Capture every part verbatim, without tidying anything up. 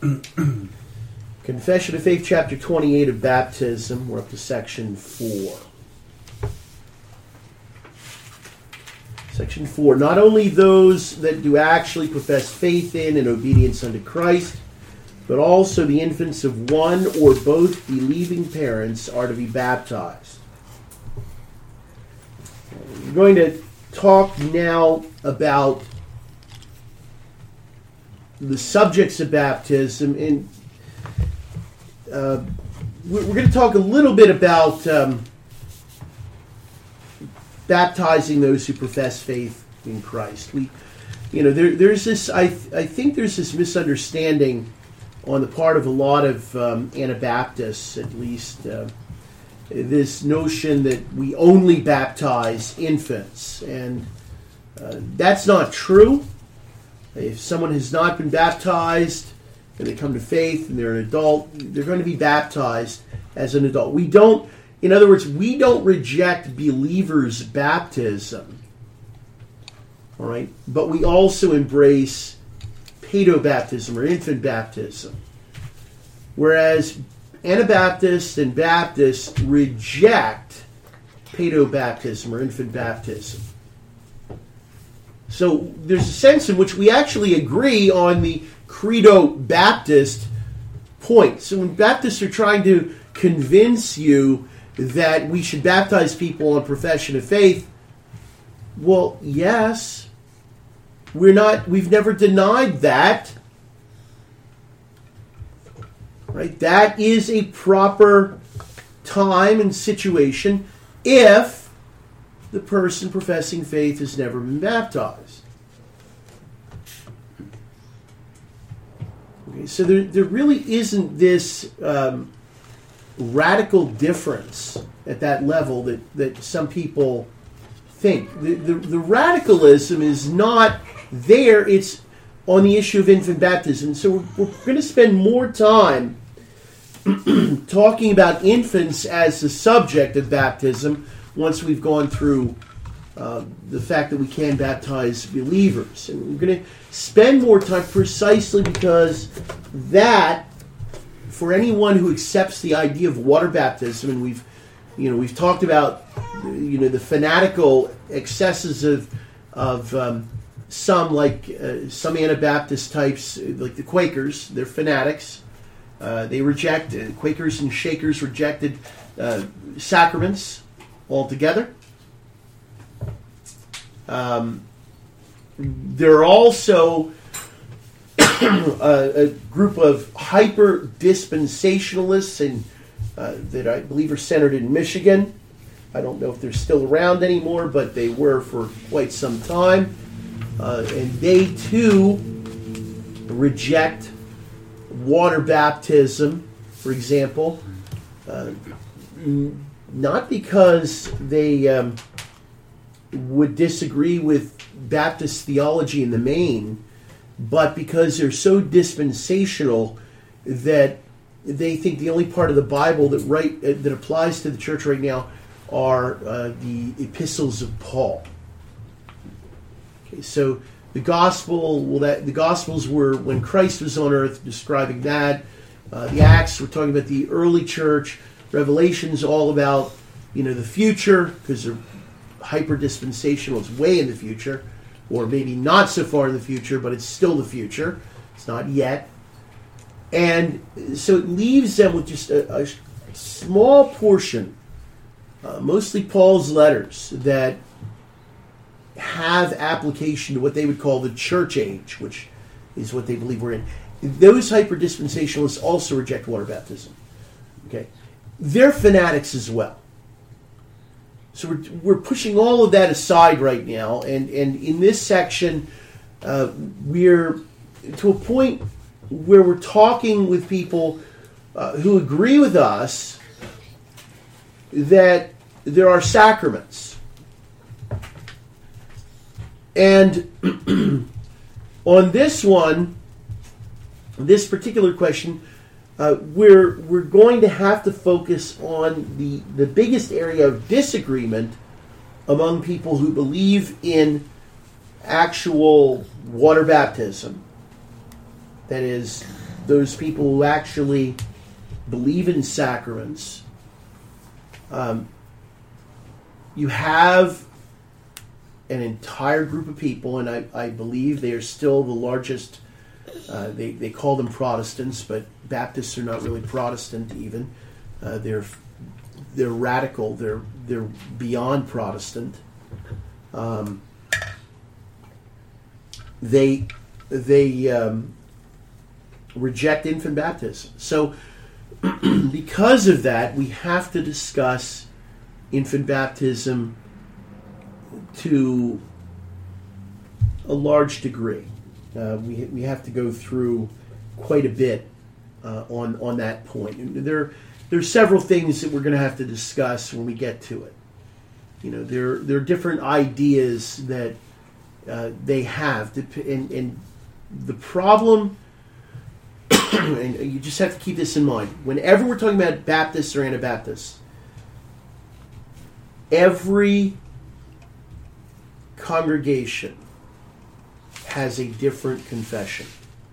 Confession of Faith, chapter twenty-eight of baptism. We're up to section four. Section four. Not only those that do actually profess faith in and obedience unto Christ, but also the infants of one or both believing parents are to be baptized. We're going to talk now about the subjects of baptism, and uh, we're going to talk a little bit about um, baptizing those who profess faith in Christ. We, you know, there, there's this. I, I think there's this misunderstanding on the part of a lot of um, Anabaptists, at least, uh, this notion that we only baptize infants, and uh, that's not true. If someone has not been baptized and they come to faith and they're an adult, they're going to be baptized as an adult. We don't, in other words, we don't reject believers' baptism, all right? But we also embrace pedobaptism or infant baptism. Whereas Anabaptists and Baptists reject pedobaptism or infant baptism. So there's a sense in which we actually agree on the Credo Baptist point. So when Baptists are trying to convince you that we should baptize people on profession of faith, well, yes, we're not, we've never denied that. Right? That is a proper time and situation if the person professing faith has never been baptized. Okay, so there, there really isn't this um, radical difference at that level that, that some people think. The, the, the radicalism is not there, it's on the issue of infant baptism. So we're, we're going to spend more time talking about infants as the subject of baptism once we've gone through uh, the fact that we can baptize believers. And we're going to spend more time precisely because that, for anyone who accepts the idea of water baptism, and we've, you know, we've talked about, you know, the fanatical excesses of of um, some, like uh, some Anabaptist types, like the Quakers. They're fanatics. Uh, they reject, uh, Quakers and Shakers rejected uh, sacraments altogether. Um, there are also a, a group of hyper-dispensationalists and, uh, that I believe are centered in Michigan. I don't know if they're still around anymore, but they were for quite some time. Uh, and they, too, reject water baptism, for example, uh, not because they um, would disagree with Baptist theology in the main, but because they're so dispensational that they think the only part of the Bible that right uh, that applies to the church right now are uh, the epistles of Paul. Okay, so the gospel, well, that the Gospels were when Christ was on earth, describing that. Uh, the Acts, we're talking about the early church. Revelation's all about, you know, the future, because they're hyper-dispensational. It's way in the future, or maybe not so far in the future, but it's still the future. It's not yet. And so it leaves them with just a, a small portion, uh, mostly Paul's letters, that have application to what they would call the church age, which is what they believe we're in. Those hyper-dispensationalists also reject water baptism. Okay, they're fanatics as well. So we're, we're pushing all of that aside right now, and, and in this section, uh, we're to a point where we're talking with people uh, who agree with us that there are sacraments. And on this one, this particular question, uh, we're we're going to have to focus on the, the biggest area of disagreement among people who believe in actual water baptism. That is, those people who actually believe in sacraments, um, you have an entire group of people, and I, I believe they are still the largest. Uh, they, they call them Protestants, but Baptists are not really Protestant even. Uh, they're they're radical. They're they're beyond Protestant. Um, they they um, reject infant baptism. So because of that, we have to discuss infant baptism to a large degree. Uh, we we have to go through quite a bit uh, on on that point. And there there's several things that we're going to have to discuss when we get to it. You know, there there are different ideas that uh, they have, and, and the problem. And you just have to keep this in mind. Whenever we're talking about Baptists or Anabaptists, every congregation has a different confession.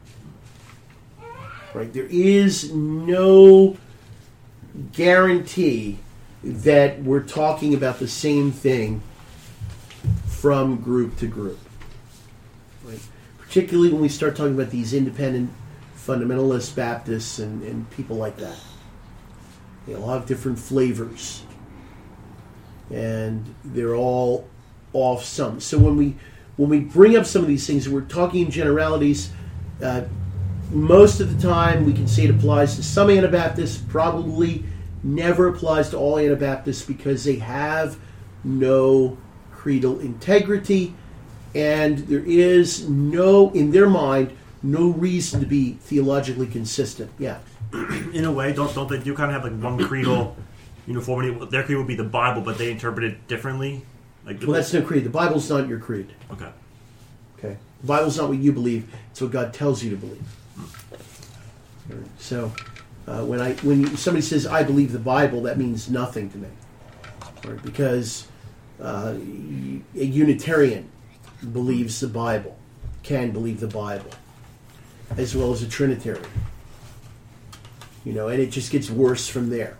Right? There is no guarantee that we're talking about the same thing from group to group. Right? Particularly when we start talking about these independent fundamentalist Baptists and, and people like that. They all have different flavors. And they're all off some. So when we when we bring up some of these things, we're talking in generalities. Uh, most of the time, we can say it applies to some Anabaptists. Probably never applies to all Anabaptists because they have no creedal integrity, and there is no, in their mind, no reason to be theologically consistent. Yeah. In a way, don't don't they do kind of have like one creedal uniformity? Their creed would be the Bible, but they interpret it differently. Like, well, that's no creed. The Bible's not your creed. Okay. Okay. The Bible's not what you believe. It's what God tells you to believe. Hmm. So, uh, when I when somebody says I believe the Bible, that means nothing to me, right? Because uh, a Unitarian believes the Bible, can believe the Bible, as well as a Trinitarian. You know, and it just gets worse from there.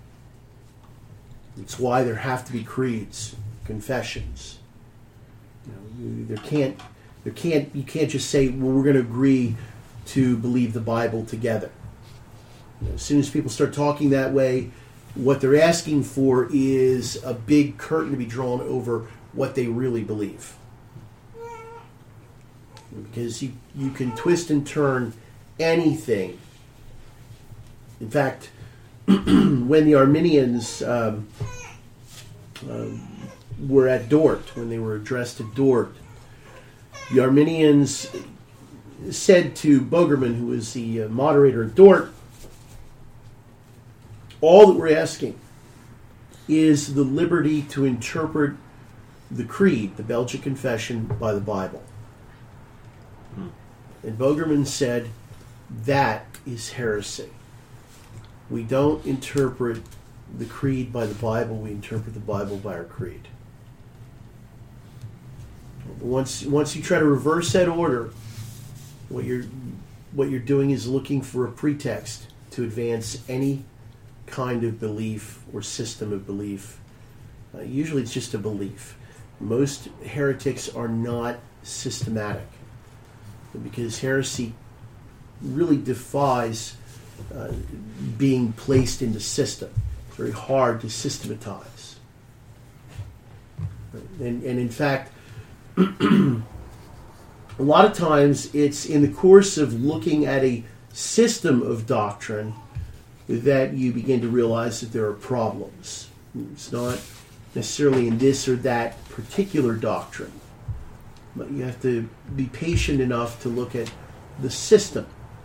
It's why there have to be creeds, confessions. You know, you, there can't, there can't, you can't just say, well, we're going to agree to believe the Bible together. You know, as soon as people start talking that way, what they're asking for is a big curtain to be drawn over what they really believe. Because you, you can twist and turn anything. In fact, when the Arminians um, uh, were at Dort, when they were addressed at Dort, the Arminians said to Bogerman, who was the uh, moderator at Dort, all that we're asking is the liberty to interpret the Creed, the Belgic Confession, by the Bible. And Bogerman said, that is heresy. We don't interpret the creed by the Bible, we interpret the Bible by our creed. Once once you try to reverse that order, what you're what you're doing is looking for a pretext to advance any kind of belief or system of belief. Uh, usually it's just a belief. Most heretics are not systematic, because heresy really defies uh, being placed into system. It's very hard to systematize. And, and in fact, a lot of times it's in the course of looking at a system of doctrine that you begin to realize that there are problems. It's not necessarily in this or that particular doctrine. But you have to be patient enough to look at the system.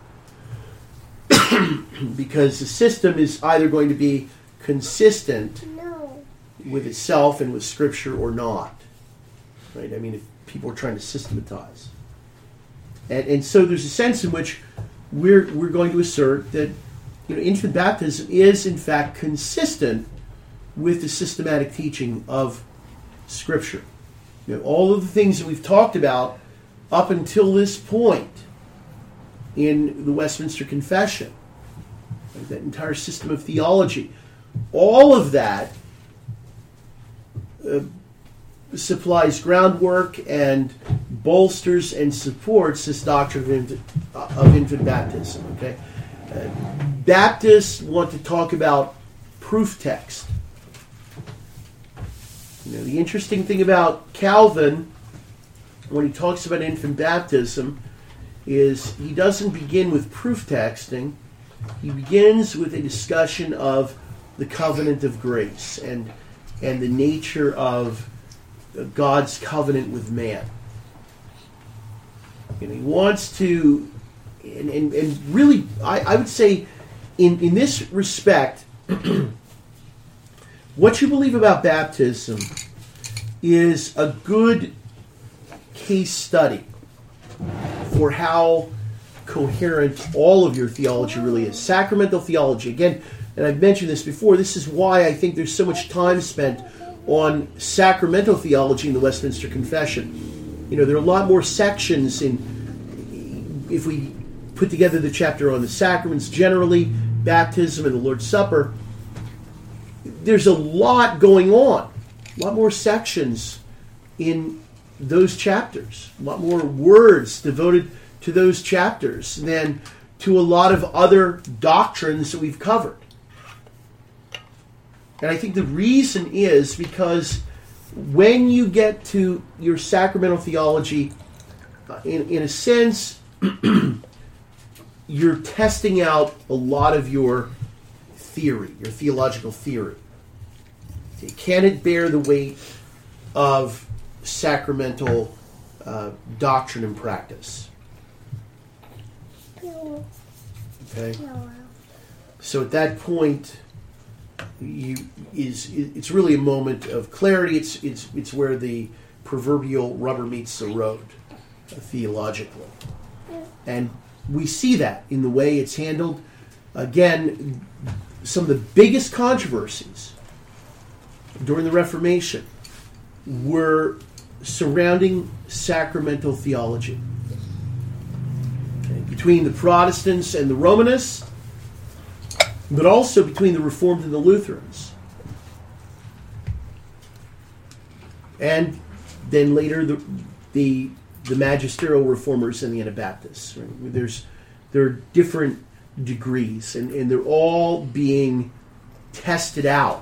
Because the system is either going to be consistent no. with itself and with Scripture or not. Right? I mean, if people are trying to systematize. And, and so there's a sense in which we're we're going to assert that, you know, infant baptism is in fact consistent with the systematic teaching of Scripture. You know, all of the things that we've talked about up until this point in the Westminster Confession, right? That entire system of theology. All of that uh, supplies groundwork and bolsters and supports this doctrine of infant, uh, of infant baptism. Okay, uh, Baptists want to talk about proof text. You know, the interesting thing about Calvin, when he talks about infant baptism, is he doesn't begin with proof texting. He begins with a discussion of the covenant of grace and and the nature of God's covenant with man. And he wants to, and, and, and really, I, I would say, in, in this respect, what you believe about baptism is a good case study for how coherent all of your theology really is. Sacramental theology, again, and I've mentioned this before, this is why I think there's so much time spent on sacramental theology in the Westminster Confession. You know, there are a lot more sections in, if we put together the chapter on the sacraments generally, baptism and the Lord's Supper, there's a lot going on. A lot more sections in those chapters. A lot more words devoted to those chapters than to a lot of other doctrines that we've covered. And I think the reason is because when you get to your sacramental theology, uh, in, in a sense, you're testing out a lot of your theory, your theological theory. Can it bear the weight of sacramental uh, doctrine and practice? Okay. So at that point, you is it's really a moment of clarity. It's it's it's where the proverbial rubber meets the road, uh, theologically, and we see that in the way it's handled. Again, some of the biggest controversies during the Reformation were surrounding sacramental theology. Okay, between the Protestants and the Romanists, but also between the Reformed and the Lutherans. And then later the the, the magisterial reformers and the Anabaptists. Right? There's there are different degrees, and, and they're all being tested out,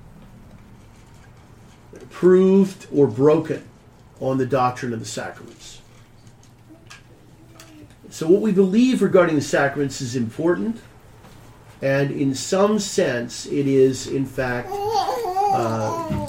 proved or broken on the doctrine of the sacraments. So what we believe regarding the sacraments is important, and in some sense it is, in fact, uh,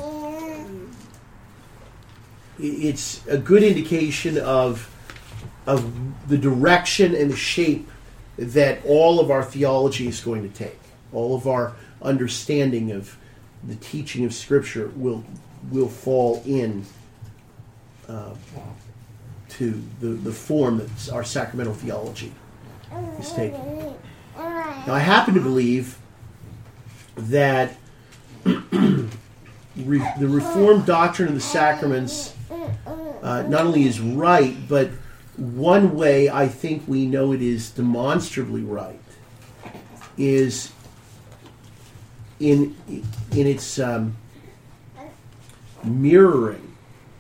it's a good indication of, of the direction and the shape that all of our theology is going to take. All of our understanding of the teaching of Scripture will will fall in uh, to the, the form that our sacramental theology is taking. Now, I happen to believe that re- the Reformed doctrine of the sacraments uh, not only is right, but one way I think we know it is demonstrably right is in in its um, mirroring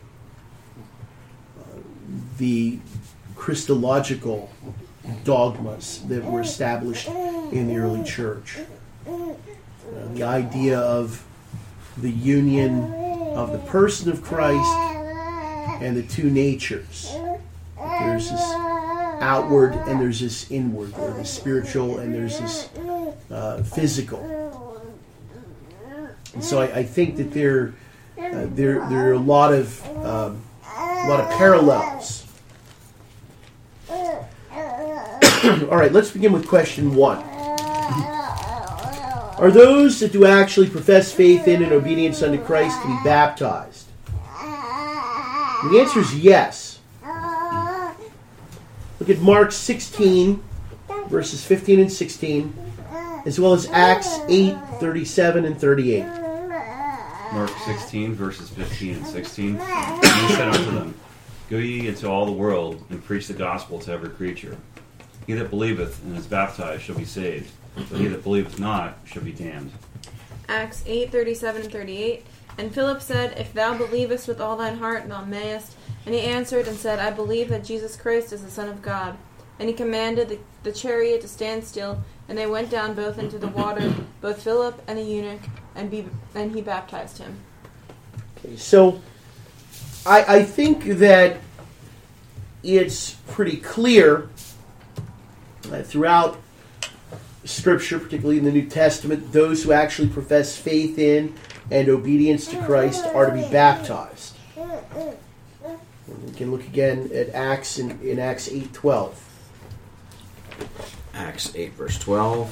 uh, the Christological dogmas that were established in the early church. Uh, the idea of the union of the person of Christ and the two natures. There's this outward and there's this inward. There's this spiritual and there's this uh, physical. And so I, I think that there, uh, there, there are a lot of, um, a lot of parallels. All right, let's begin with question one. Are those that do actually profess faith in and obedience unto Christ to be baptized? And the answer is yes. Look at Mark sixteen, verses fifteen and sixteen, as well as Acts eight, thirty-seven and thirty-eight. Mark sixteen, verses fifteen and sixteen. And he said unto them, Go ye into all the world, and preach the gospel to every creature. He that believeth and is baptized shall be saved, but he that believeth not shall be damned. Acts eight thirty-seven and thirty-eight. And Philip said, If thou believest with all thine heart, thou mayest. And he answered and said, I believe that Jesus Christ is the Son of God. And he commanded the, the chariot to stand still, and they went down both into the water, both Philip and the eunuch, and, be, and he baptized him. Okay, so I, I think that it's pretty clear that throughout Scripture, particularly in the New Testament, those who actually profess faith in and obedience to Christ are to be baptized. We can look again at Acts in, in Acts eight twelve. Acts eight, verse twelve.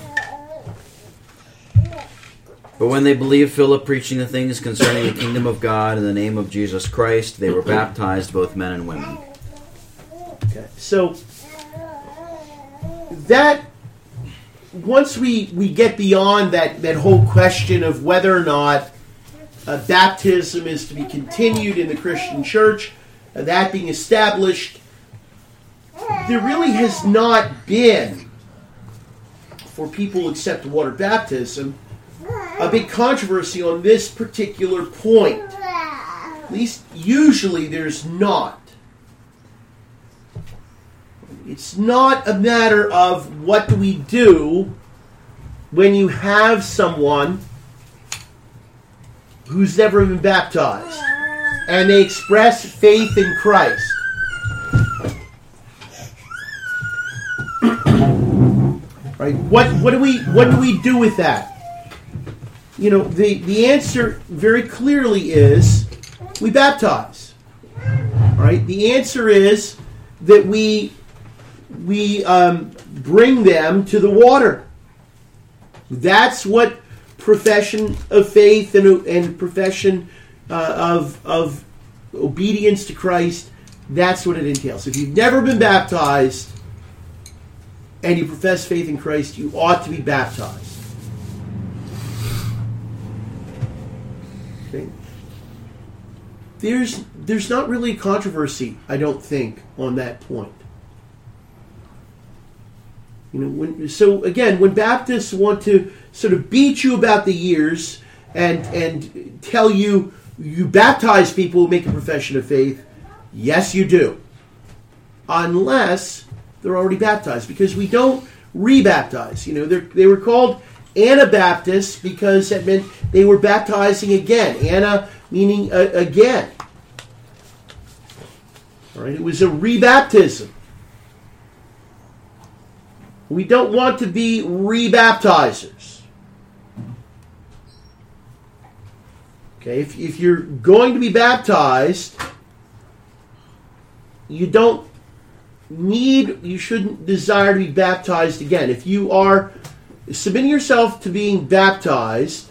But when they believed Philip preaching the things concerning the kingdom of God in the name of Jesus Christ, they were baptized, both men and women. Okay, so that once we, we get beyond that, that whole question of whether or not uh, baptism is to be continued in the Christian church, uh, that being established, there really has not been, for people who accept water baptism, a big controversy on this particular point. At least usually there's not. It's not a matter of what do we do when you have someone who's never been baptized and they express faith in Christ. Right? What what do we what do we do with that? You know, the, the answer very clearly is we baptize. Right? The answer is that we we um, bring them to the water. That's what profession of faith and, and profession uh, of of obedience to Christ, that's what it entails. If you've never been baptized and you profess faith in Christ, you ought to be baptized. Okay. There's there's not really controversy, I don't think, on that point. You know, when, so again, when Baptists want to sort of beat you about the ears and and tell you you baptize people who make a profession of faith, yes, you do, unless they're already baptized, because we don't rebaptize. You know, they were called Anabaptists because that meant they were baptizing again. Ana meaning uh, again. All right, it was a rebaptism. We don't want to be rebaptizers. Okay, if, if you're going to be baptized, you don't need, you shouldn't desire to be baptized again. If you are submitting yourself to being baptized,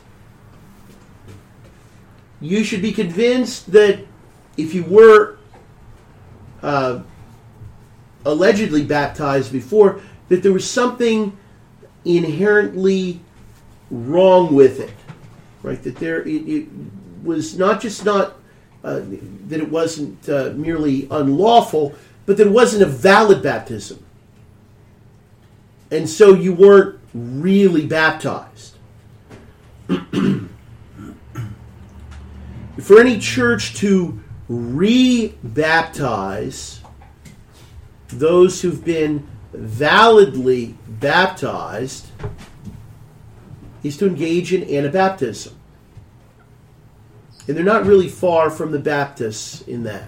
you should be convinced that if you were uh, allegedly baptized before, that there was something inherently wrong with it, right? That there it, it was not just not uh, that it wasn't uh, merely unlawful, but that it wasn't a valid baptism, and so you weren't really baptized. For any church to re-baptize those who've been validly baptized is to engage in Anabaptism. And they're not really far from the Baptists in that.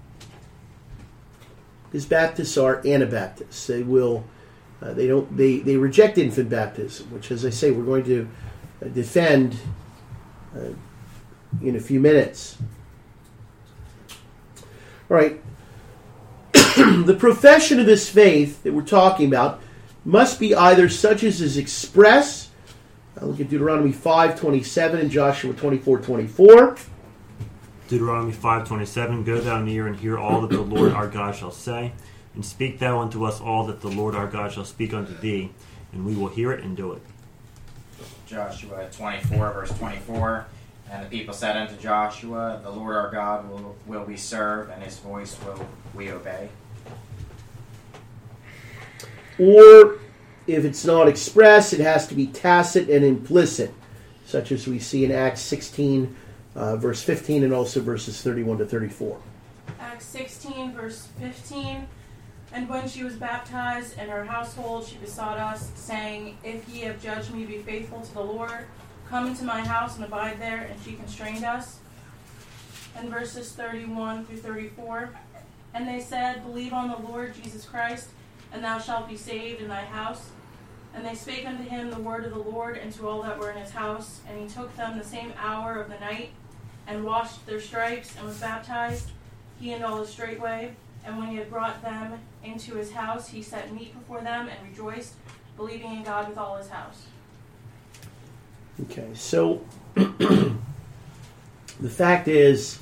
Because Baptists are Anabaptists. They will, uh, they don't, they, they reject infant baptism, which, as I say, we're going to uh, defend uh, in a few minutes. All right. The profession of this faith that we're talking about must be either such as is express. I'll look at Deuteronomy five twenty-seven and Joshua twenty-four twenty-four. Deuteronomy five twenty-seven, Go thou near and hear all that the Lord our God shall say, and speak thou unto us all that the Lord our God shall speak unto thee, and we will hear it and do it. Joshua twenty-four, verse twenty-four, And the people said unto Joshua, The Lord our God will, will we serve, and his voice will we obey. or if it's not express, it has to be tacit and implicit, such as we see in Acts sixteen, uh, verse fifteen, and also verses thirty-one to thirty-four. Acts sixteen, verse fifteen. And when she was baptized and her household, she besought us, saying, If ye have judged me, be faithful to the Lord. Come into my house and abide there. And she constrained us. And verses thirty-one through thirty-four. And they said, Believe on the Lord Jesus Christ, and thou shalt be saved in thy house. And they spake unto him the word of the Lord, and to all that were in his house. And he took them the same hour of the night, and washed their stripes, and was baptized, he and all his straightway. And when he had brought them into his house, he set meat before them, and rejoiced, believing in God with all his house. Okay, so the fact is,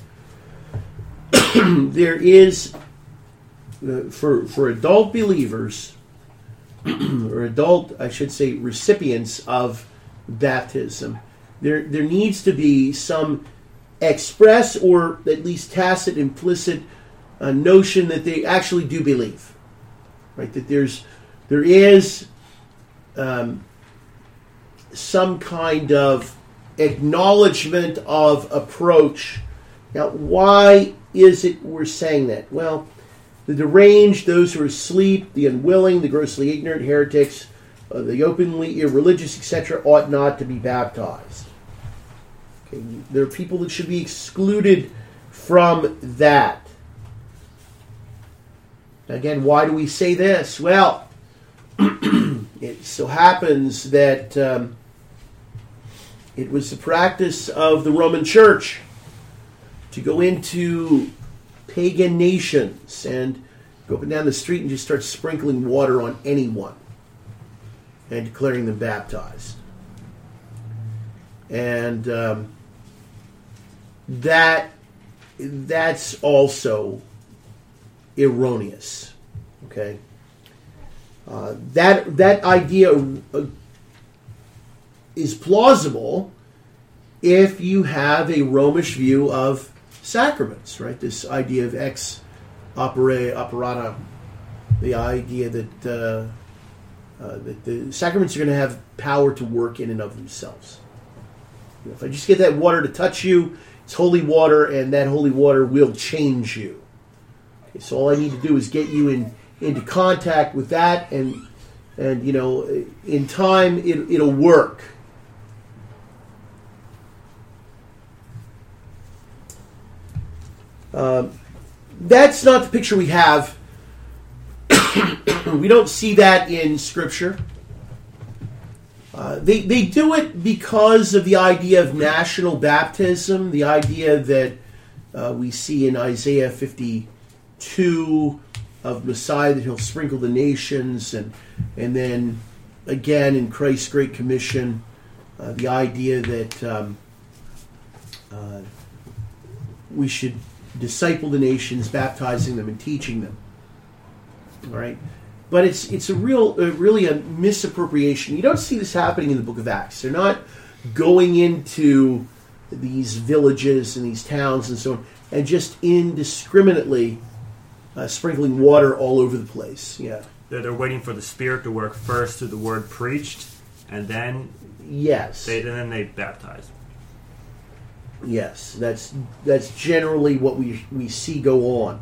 there is, uh, for for adult believers, or adult, I should say, recipients of baptism, there there needs to be some express or at least tacit, implicit uh, notion that they actually do believe, right? That there's there is um, some kind of acknowledgement of approach. Now, why is it we're saying that? Well, the deranged, those who are asleep, the unwilling, the grossly ignorant, heretics, uh, the openly irreligious, et cetera, ought not to be baptized. Okay, there are people that should be excluded from that. Again, why do we say this? Well, it so happens that um, it was the practice of the Roman Church to go into pagan nations and go up and down the street and just start sprinkling water on anyone and declaring them baptized. And um, that that's also erroneous. Okay, uh, that that idea uh, is plausible if you have a Romish view of sacraments, right? This idea of ex opere operata, the idea that uh, uh, that the sacraments are going to have power to work in and of themselves. You know, if I just get that water to touch you, it's holy water, and that holy water will change you. Okay, so all I need to do is get you in into contact with that, and and you know, in time it, it'll work. Uh, that's not the picture we have. We don't see that in Scripture. Uh, they they do it because of the idea of national baptism, the idea that uh, we see in Isaiah fifty-two of Messiah, that he'll sprinkle the nations, and and then again in Christ's Great Commission, uh, the idea that um, uh, we should disciple the nations, baptizing them and teaching them. All right, but it's it's a real, uh, really a misappropriation. You don't see this happening in the Book of Acts. They're not going into these villages and these towns and so on and just indiscriminately uh, sprinkling water all over the place. Yeah, They're, they're waiting for the Spirit to work first through the word preached, and then yes, they and then they baptize. Yes, that's that's generally what we we see go on.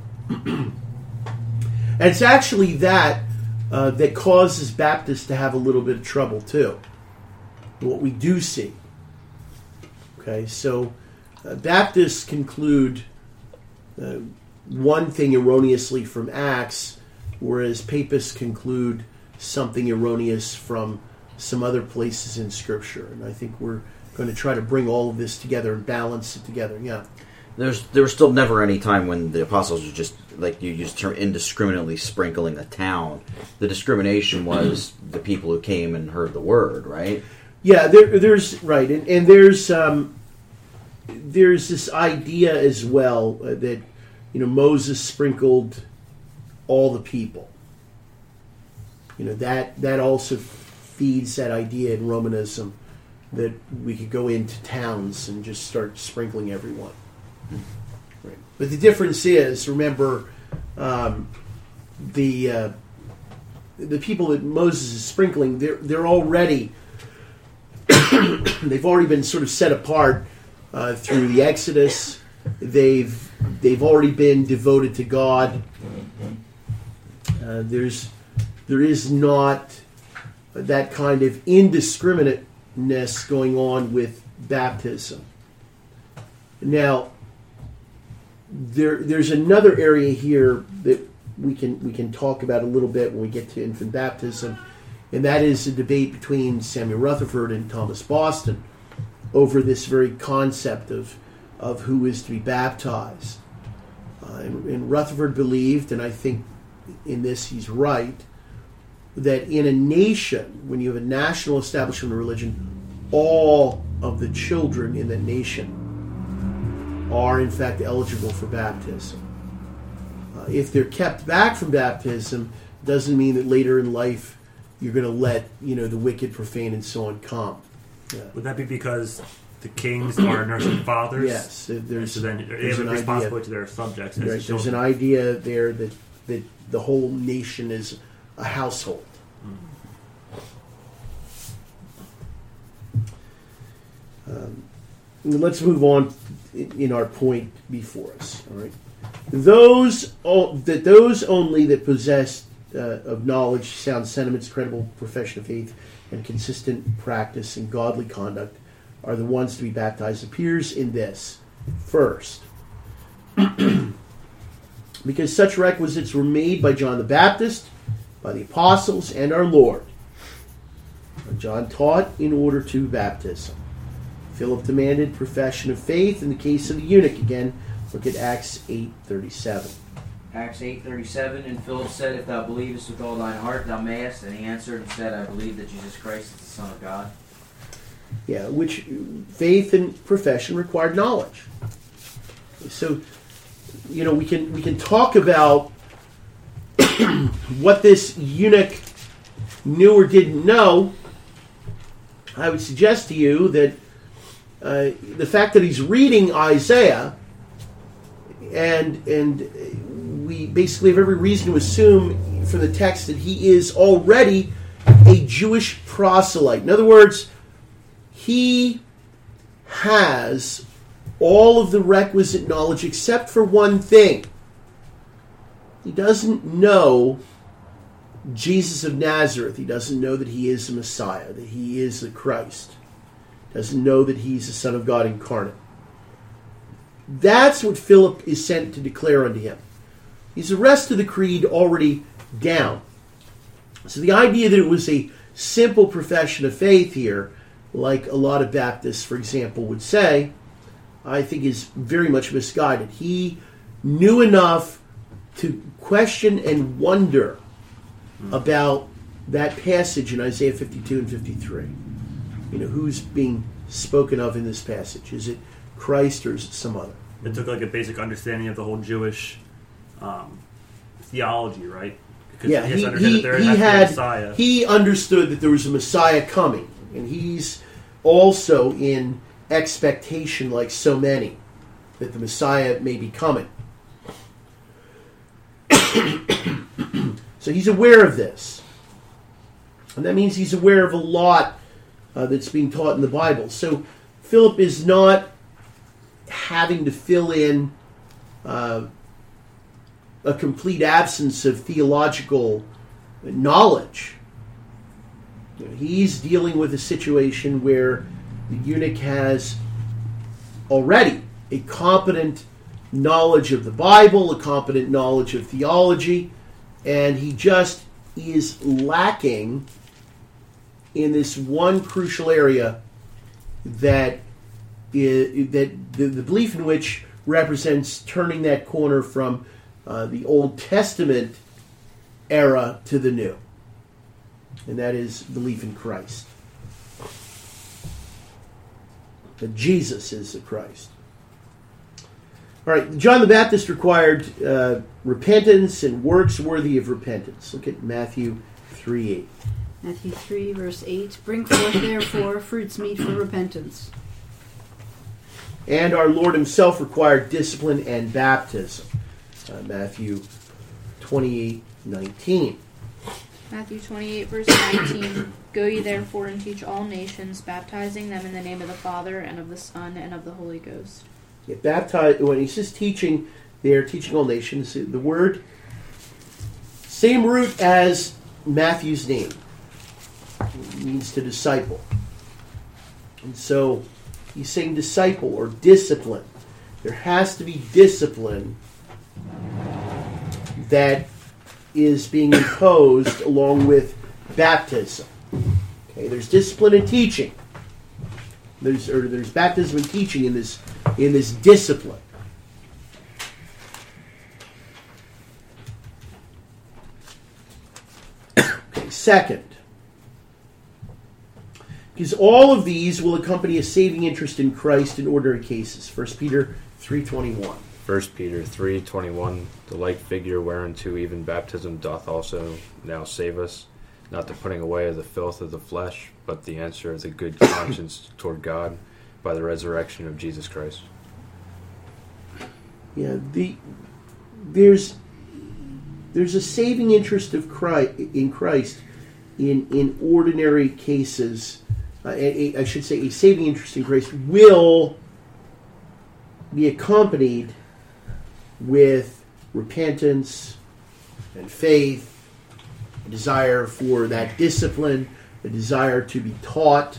And it's actually that uh, that causes Baptists to have a little bit of trouble too. What we do see. Okay, so uh, Baptists conclude uh, one thing erroneously from Acts, whereas Papists conclude something erroneous from some other places in Scripture. And I think we're going to try to bring all of this together and balance it together. Yeah. There's there was still never any time when the apostles were just, like you used the term, indiscriminately sprinkling a town. The discrimination was the people who came and heard the word, right? Yeah, there, there's right, and, and there's um, there's this idea as well uh, that you know Moses sprinkled all the people. You know that that also feeds that idea in Romanism that we could go into towns and just start sprinkling everyone. Right. But the difference is, remember, um, the uh, the people that Moses is sprinkling, they're they're already they've already been sort of set apart uh, through the Exodus. They've they've already been devoted to God. Uh, there's there is not that kind of indiscriminateness going on with baptism. Now, there there's another area here that we can we can talk about a little bit when we get to infant baptism, and that is a debate between Samuel Rutherford and Thomas Boston over this very concept of of who is to be baptized. Uh, and, and Rutherford believed, and I think in this he's right, that in a nation, when you have a national establishment of religion, all of the children in that nation are in fact eligible for baptism. Uh, if they're kept back from baptism, doesn't mean that later in life you're going to let, you know, the wicked, profane, and so on come. Yeah. Would that be because the kings are nursing fathers? Yes. uh, There's, So then they there's have an responsibility idea, to their subjects. As right, the there's an children. idea there that, that the whole nation is a household. Um, let's move on in our point before us. All right, those o- that those only that possess uh, of knowledge, sound sentiments, credible profession of faith, and consistent practice and godly conduct are the ones to be baptized. Appears in this first, because such requisites were made by John the Baptist, by the apostles, and our Lord. John taught in order to baptism. Philip demanded profession of faith in the case of the eunuch. Again, look at Acts eight thirty-seven. Acts eight thirty-seven, and Philip said, If thou believest with all thine heart, thou mayest. And he answered and said, I believe that Jesus Christ is the Son of God. Yeah, which faith and profession required knowledge. So, you know, we can we can talk about what this eunuch knew or didn't know. I would suggest to you that uh, the fact that he's reading Isaiah, and and we basically have every reason to assume from the text that he is already a Jewish proselyte. In other words, he has all of the requisite knowledge except for one thing. He doesn't know Jesus of Nazareth. He doesn't know that he is the Messiah, that he is the Christ. Doesn't know that he's the Son of God incarnate. That's what Philip is sent to declare unto him. He's the rest of the creed already down. So the idea that it was a simple profession of faith here, like a lot of Baptists, for example, would say, I think is very much misguided. He knew enough to question and wonder about that passage in Isaiah fifty-two and fifty-three. You know, who's being spoken of in this passage? Is it Christ or is it some other? It took like a basic understanding of the whole Jewish um, theology, right? Because Yeah, he, he, has to understand he, that there he has to be a had Messiah. he understood that there was a Messiah coming, and he's also in expectation, like so many, that the Messiah may be coming. So he's aware of this. And that means he's aware of a lot uh, that's being taught in the Bible. So Philip is not having to fill in uh, a complete absence of theological knowledge. You know, he's dealing with a situation where the eunuch has already a competent knowledge of the Bible, a competent knowledge of theology, and he just is lacking in this one crucial area that is, that the, the belief in which represents turning that corner from uh, the Old Testament era to the New, and that is belief in Christ. That Jesus is the Christ. All right, John the Baptist required uh, repentance and works worthy of repentance. Look at Matthew three eight. Matthew three, verse eight. Bring forth therefore fruits meet for repentance. And our Lord himself required discipline and baptism. Uh, Matthew twenty-eight nineteen. Matthew twenty-eight, verse nineteen. Go ye therefore and teach all nations, baptizing them in the name of the Father, and of the Son, and of the Holy Ghost. Get baptized. When he says teaching, they're teaching all nations. The word, same root as Matthew's name. It means to disciple. And so he's saying disciple or discipline. There has to be discipline that is being imposed along with baptism. Okay, there's discipline and teaching. There's or there's baptism and teaching in this in this discipline. Okay, second, because all of these will accompany a saving interest in Christ in ordinary cases. First Peter three twenty-one. First Peter three twenty-one, the like figure whereunto even baptism doth also now save us, not the putting away of the filth of the flesh, but the answer of the good conscience toward God by the resurrection of Jesus Christ. Yeah, the there's there's a saving interest of Christ in Christ in in ordinary cases. Uh, a, a, I should say, a saving interest in Christ will be accompanied with repentance and faith, a desire for that discipline, a desire to be taught.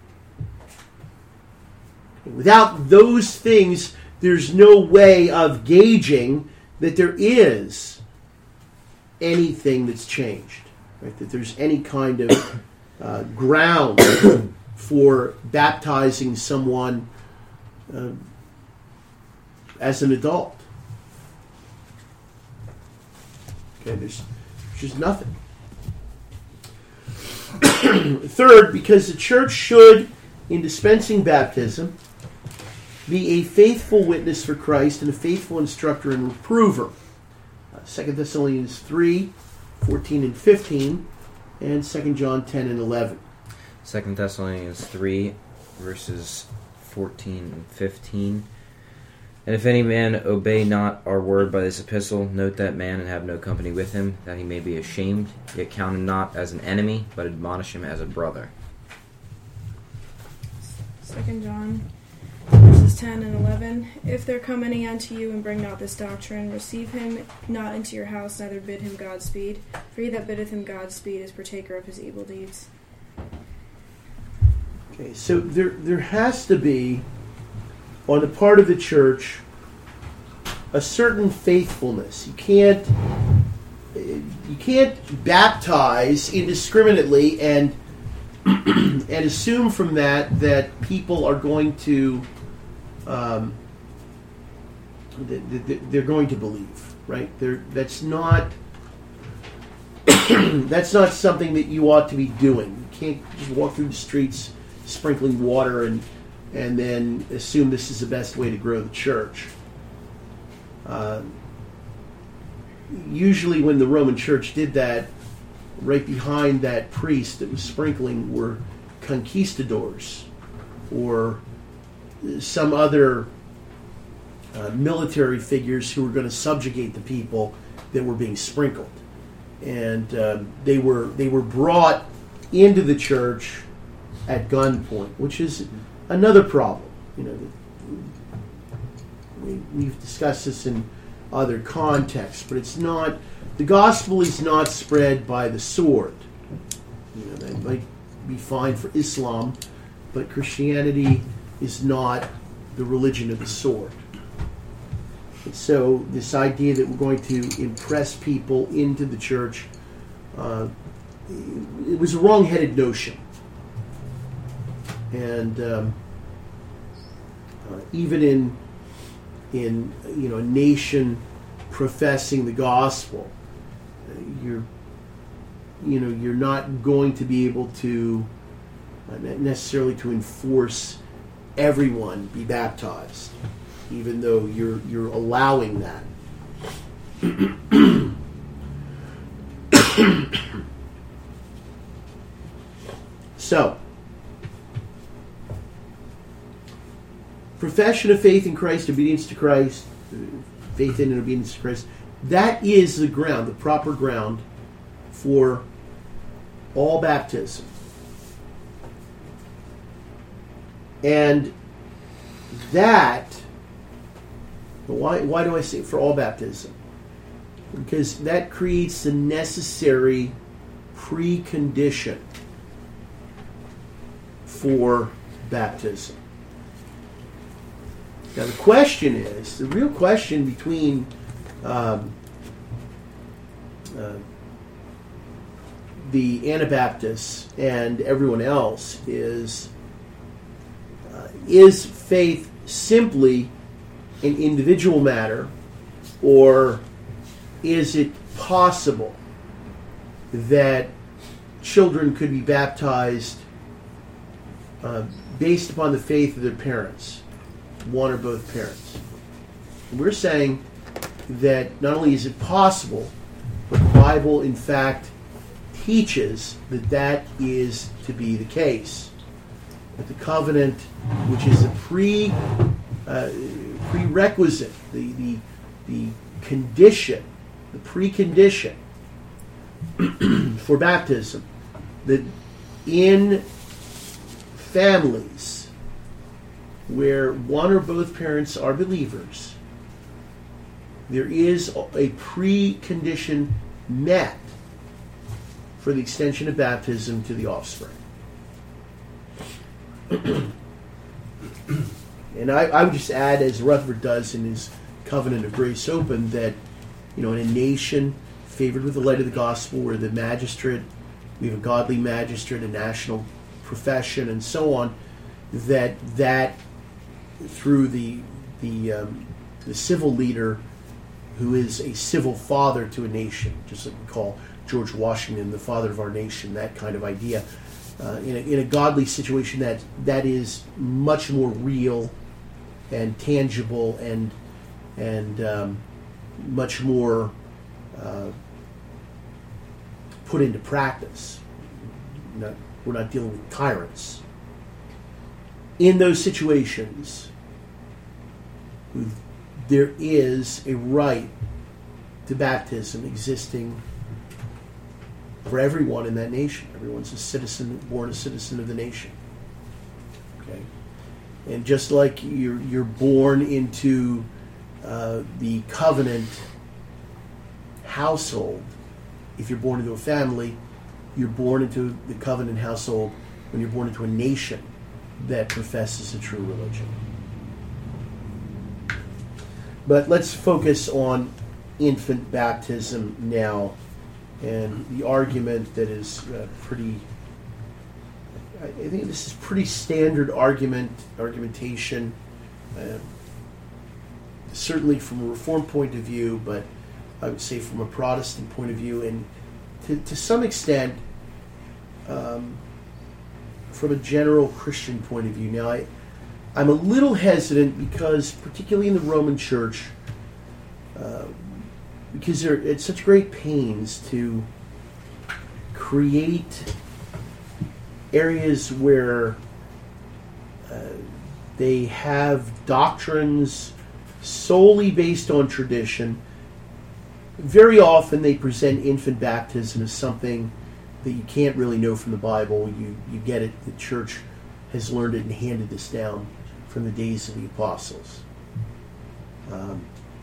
Without those things, there's no way of gauging that there is anything that's changed, right? That there's any kind of uh, ground for baptizing someone uh, as an adult. Okay, there's, there's just nothing. Third, because the church should, in dispensing baptism, be a faithful witness for Christ and a faithful instructor and reprover. Uh, Second Thessalonians three, fourteen and fifteen, and Second John ten and eleven. Second Thessalonians three, verses fourteen and fifteen. And if any man obey not our word by this epistle, note that man and have no company with him, that he may be ashamed, yet count him not as an enemy, but admonish him as a brother. Second John, verses ten and eleven. If there come any unto you and bring not this doctrine, receive him not into your house, neither bid him Godspeed. For he that biddeth him Godspeed is partaker of his evil deeds. Okay, so there there has to be, on the part of the church, a certain faithfulness. You can't you can't baptize indiscriminately and and assume from that that people are going to um, they're going to believe, right? They're, that's not that's not something that you ought to be doing. You can't just walk through the streets sprinkling water and and then assume this is the best way to grow the church. Uh, usually when the Roman Church did that, right behind that priest that was sprinkling were conquistadors or some other uh, military figures who were going to subjugate the people that were being sprinkled. And uh, they were they were brought into the church at gunpoint, which is another problem. You know, we, we've discussed this in other contexts, but it's not, the gospel is not spread by the sword. You know, that might be fine for Islam, but Christianity is not the religion of the sword. And so this idea that we're going to impress people into the church, uh, it was a wrong-headed notion. And um, uh, even in in you know a nation professing the gospel, uh, you're you know you're not going to be able to uh, necessarily to enforce everyone be baptized, even though you're you're allowing that. So, profession of faith in Christ, obedience to Christ, faith in and obedience to Christ, that is the ground, the proper ground for all baptism. And that, why, why do I say for all baptism? Because that creates the necessary precondition for baptism. Now the question is, the real question between um, uh, the Anabaptists and everyone else is, uh, is faith simply an individual matter, or is it possible that children could be baptized uh, based upon the faith of their parents, one or both parents? And we're saying that not only is it possible, but the Bible, in fact, teaches that that is to be the case. That the covenant, which is a pre uh, prerequisite, the, the the condition, the precondition for baptism, that in families where one or both parents are believers, there is a precondition met for the extension of baptism to the offspring. And I, I would just add, as Rutherford does in his Covenant of Grace Open, that, you know, in a nation favored with the light of the gospel, where the magistrate, we have a godly magistrate, a national profession, and so on, that that through the the um, the civil leader, who is a civil father to a nation, just like we call George Washington the father of our nation, that kind of idea. Uh, in, a, in a godly situation, that that is much more real and tangible and and um, much more uh, put into practice. Not, we're not dealing with tyrants. In those situations, there is a right to baptism existing for everyone in that nation. Everyone's a citizen, born a citizen of the nation. Okay, and just like you're you're born into uh, the covenant household, if you're born into a family, you're born into the covenant household when you're born into a nation that professes a true religion. But let's focus on infant baptism now, and the argument that is uh, pretty, I think this is pretty standard argument, argumentation, uh, certainly from a Reformed point of view, but I would say from a Protestant point of view, and to, to some extent, um, from a general Christian point of view. Now, I, I'm a little hesitant because, particularly in the Roman Church, uh, because they're at such great pains to create areas where uh, they have doctrines solely based on tradition. Very often they present infant baptism as something that you can't really know from the Bible. You, you get it, the church has learned it and handed this down from the days of the apostles. Um,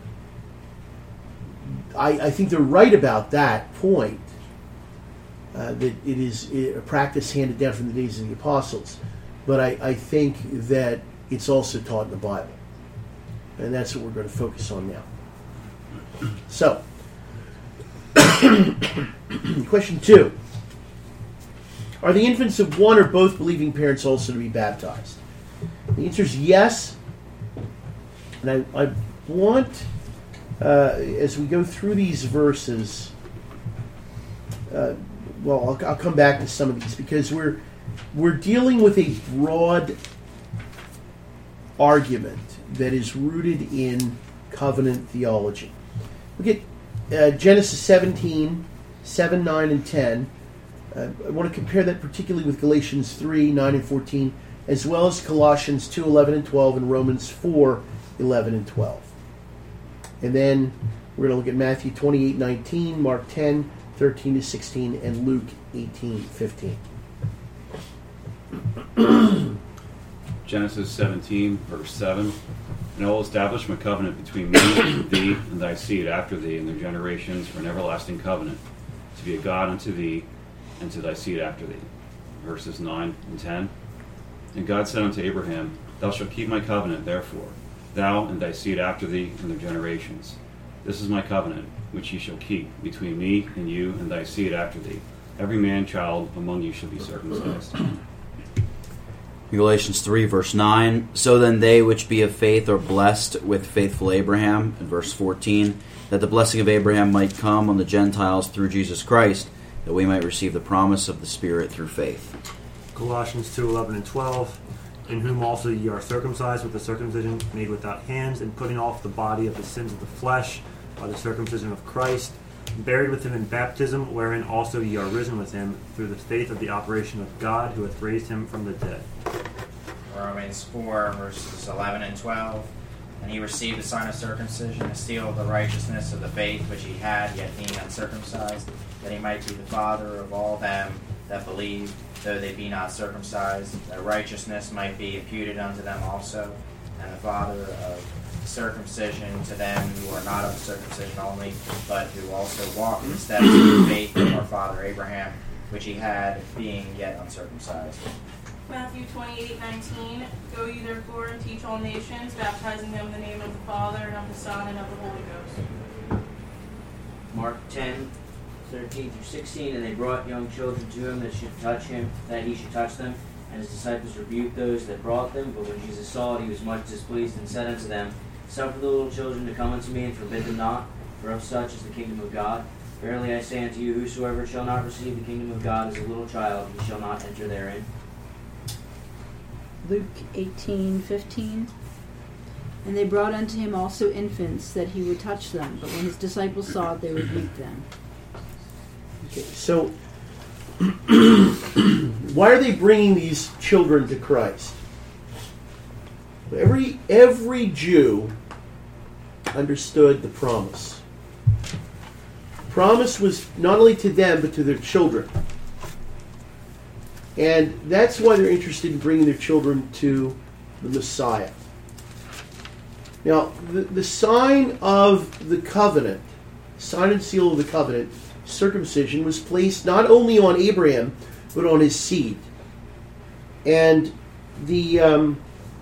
I, I think they're right about that point, uh, that it is a practice handed down from the days of the apostles. But I, I think that it's also taught in the Bible. And that's what we're going to focus on now. So, question two. Are the infants of one or both believing parents also to be baptized? The answer is yes. And I, I want, uh, as we go through these verses, uh, well, I'll, I'll come back to some of these, because we're we're dealing with a broad argument that is rooted in covenant theology. Look at uh, Genesis seventeen, seven, nine, and ten. Uh, I want to compare that particularly with Galatians three, nine, and fourteen, as well as Colossians two, eleven, and twelve, and Romans four, eleven, and twelve. And then we're going to look at Matthew twenty-eight, nineteen, Mark ten, thirteen to sixteen, and Luke eighteen fifteen. Genesis seventeen, verse seven. And I will establish my covenant between me and thee and thy seed after thee and their generations for an everlasting covenant, to be a God unto thee and to thy seed after thee. Verses nine and ten. And God said unto Abraham, Thou shalt keep my covenant, therefore, thou and thy seed after thee and their generations. This is my covenant, which ye shall keep between me and you and thy seed after thee. Every man child among you shall be circumcised. Galatians three, verse nine. So then they which be of faith are blessed with faithful Abraham. And verse fourteen, that the blessing of Abraham might come on the Gentiles through Jesus Christ, that we might receive the promise of the Spirit through faith. Colossians two, eleven and twelve. In whom also ye are circumcised with the circumcision made without hands, and putting off the body of the sins of the flesh by the circumcision of Christ, buried with him in baptism, wherein also ye are risen with him, through the faith of the operation of God, who hath raised him from the dead. Romans four, verses eleven and twelve. And he received the sign of circumcision, a seal of the righteousness of the faith which he had, yet being uncircumcised, that he might be the father of all them that believe, though they be not circumcised, that righteousness might be imputed unto them also, and the father of circumcision to them who are not of circumcision only, but who also walk in the steps of the faith of our father Abraham, which he had, being yet uncircumcised. Matthew twenty-eight nineteen. Go ye therefore and teach all nations, baptizing them in the name of the Father, and of the Son, and of the Holy Ghost. Mark ten, thirteen through sixteen. And they brought young children to him that should touch him, that he should touch them. And his disciples rebuked those that brought them. But when Jesus saw it, he was much displeased, and said unto them, Suffer the little children to come unto me, and forbid them not, for of such is the kingdom of God. Verily I say unto you, whosoever shall not receive the kingdom of God as a little child, he shall not enter therein. Luke eighteen fifteen. And they brought unto him also infants, that he would touch them. But when his disciples saw it, they rebuked them. Okay, so why are they bringing these children to Christ? Every every Jew understood the promise. The promise was not only to them, but to their children. And that's why they're interested in bringing their children to the Messiah. Now, the, the sign of the covenant, sign and seal of the covenant, circumcision, was placed not only on Abraham, but on his seed. And the um,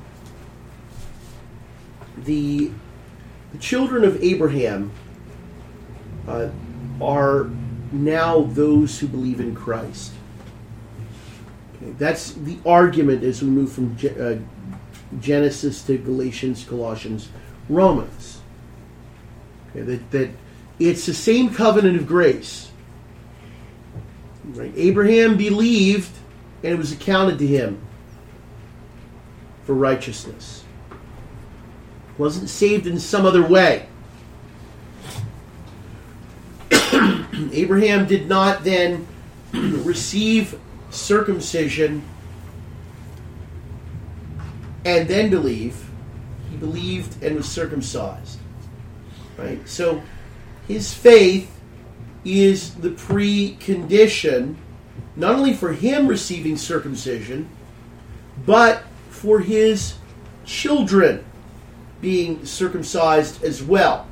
the, the children of Abraham uh, are now those who believe in Christ. That's the argument as we move from uh, Genesis to Galatians, Colossians, Romans. Okay, that, that it's the same covenant of grace. Right? Abraham believed, and it was accounted to him for righteousness. Wasn't saved in some other way. Abraham did not then receive circumcision and then believe. He believed and was circumcised. Right? So his faith is the precondition not only for him receiving circumcision, but for his children being circumcised as well.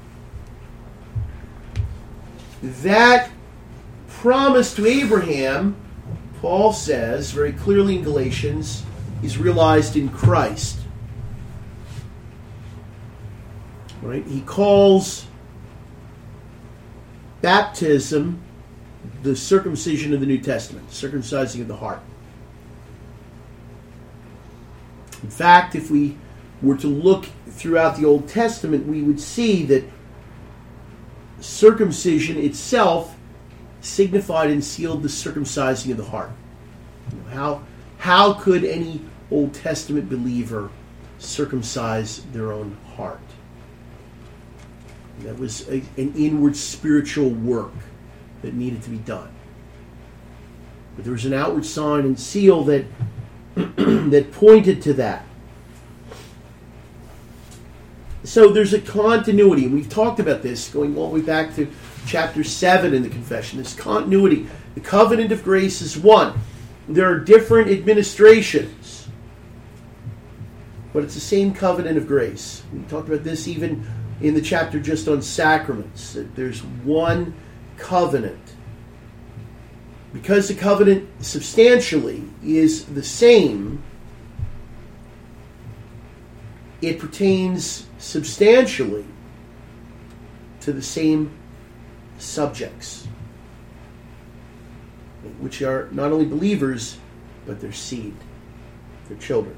That promise to Abraham, Paul says very clearly in Galatians, is realized in Christ. Right? He calls baptism the circumcision of the New Testament, circumcising of the heart. In fact, if we were to look throughout the Old Testament, we would see that circumcision itself signified and sealed the circumcising of the heart. How, how could any Old Testament believer circumcise their own heart? That was a, an inward spiritual work that needed to be done. But there was an outward sign and seal that that pointed to that. So there's a continuity, and we've talked about this going all the way back to chapter seven in the confession. This continuity. The covenant of grace is one. There are different administrations, but it's the same covenant of grace. We talked about this even in the chapter just on sacraments. That there's one covenant. Because the covenant substantially is the same, it pertains substantially to the same subjects, which are not only believers, but their seed, their children.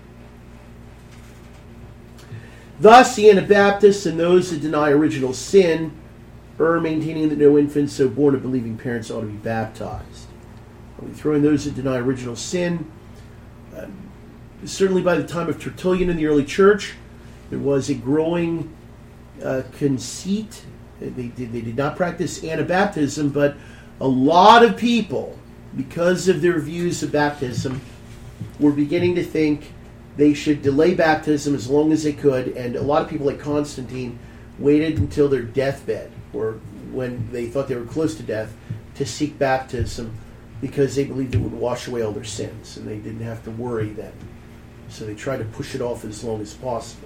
Thus, the Anabaptists and those that deny original sin are maintaining that no infants so born of believing parents ought to be baptized. We throw in those that deny original sin. Uh, certainly by the time of Tertullian in the early church, there was a growing uh, conceit. They did, they did not practice Anabaptism, but a lot of people, because of their views of baptism, were beginning to think they should delay baptism as long as they could, and a lot of people like Constantine waited until their deathbed, or when they thought they were close to death, to seek baptism, because they believed it would wash away all their sins, and they didn't have to worry then. So they tried to push it off as long as possible.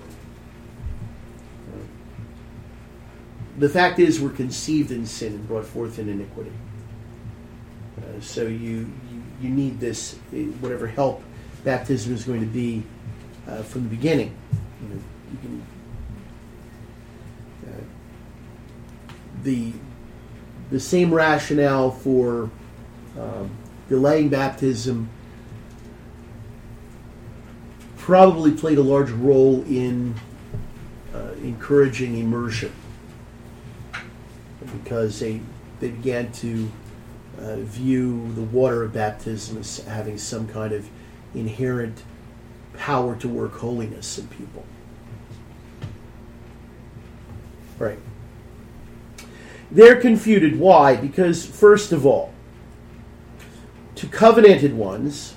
The fact is, we're conceived in sin and brought forth in iniquity. Uh, so you, you you need this, whatever help baptism is going to be uh, from the beginning. You know, you can uh, the the same rationale for um, delaying baptism probably played a large role in uh, encouraging immersion, because they they began to uh, view the water of baptism as having some kind of inherent power to work holiness in people. Right. They're confuted. Why? Because, first of all, to covenanted ones,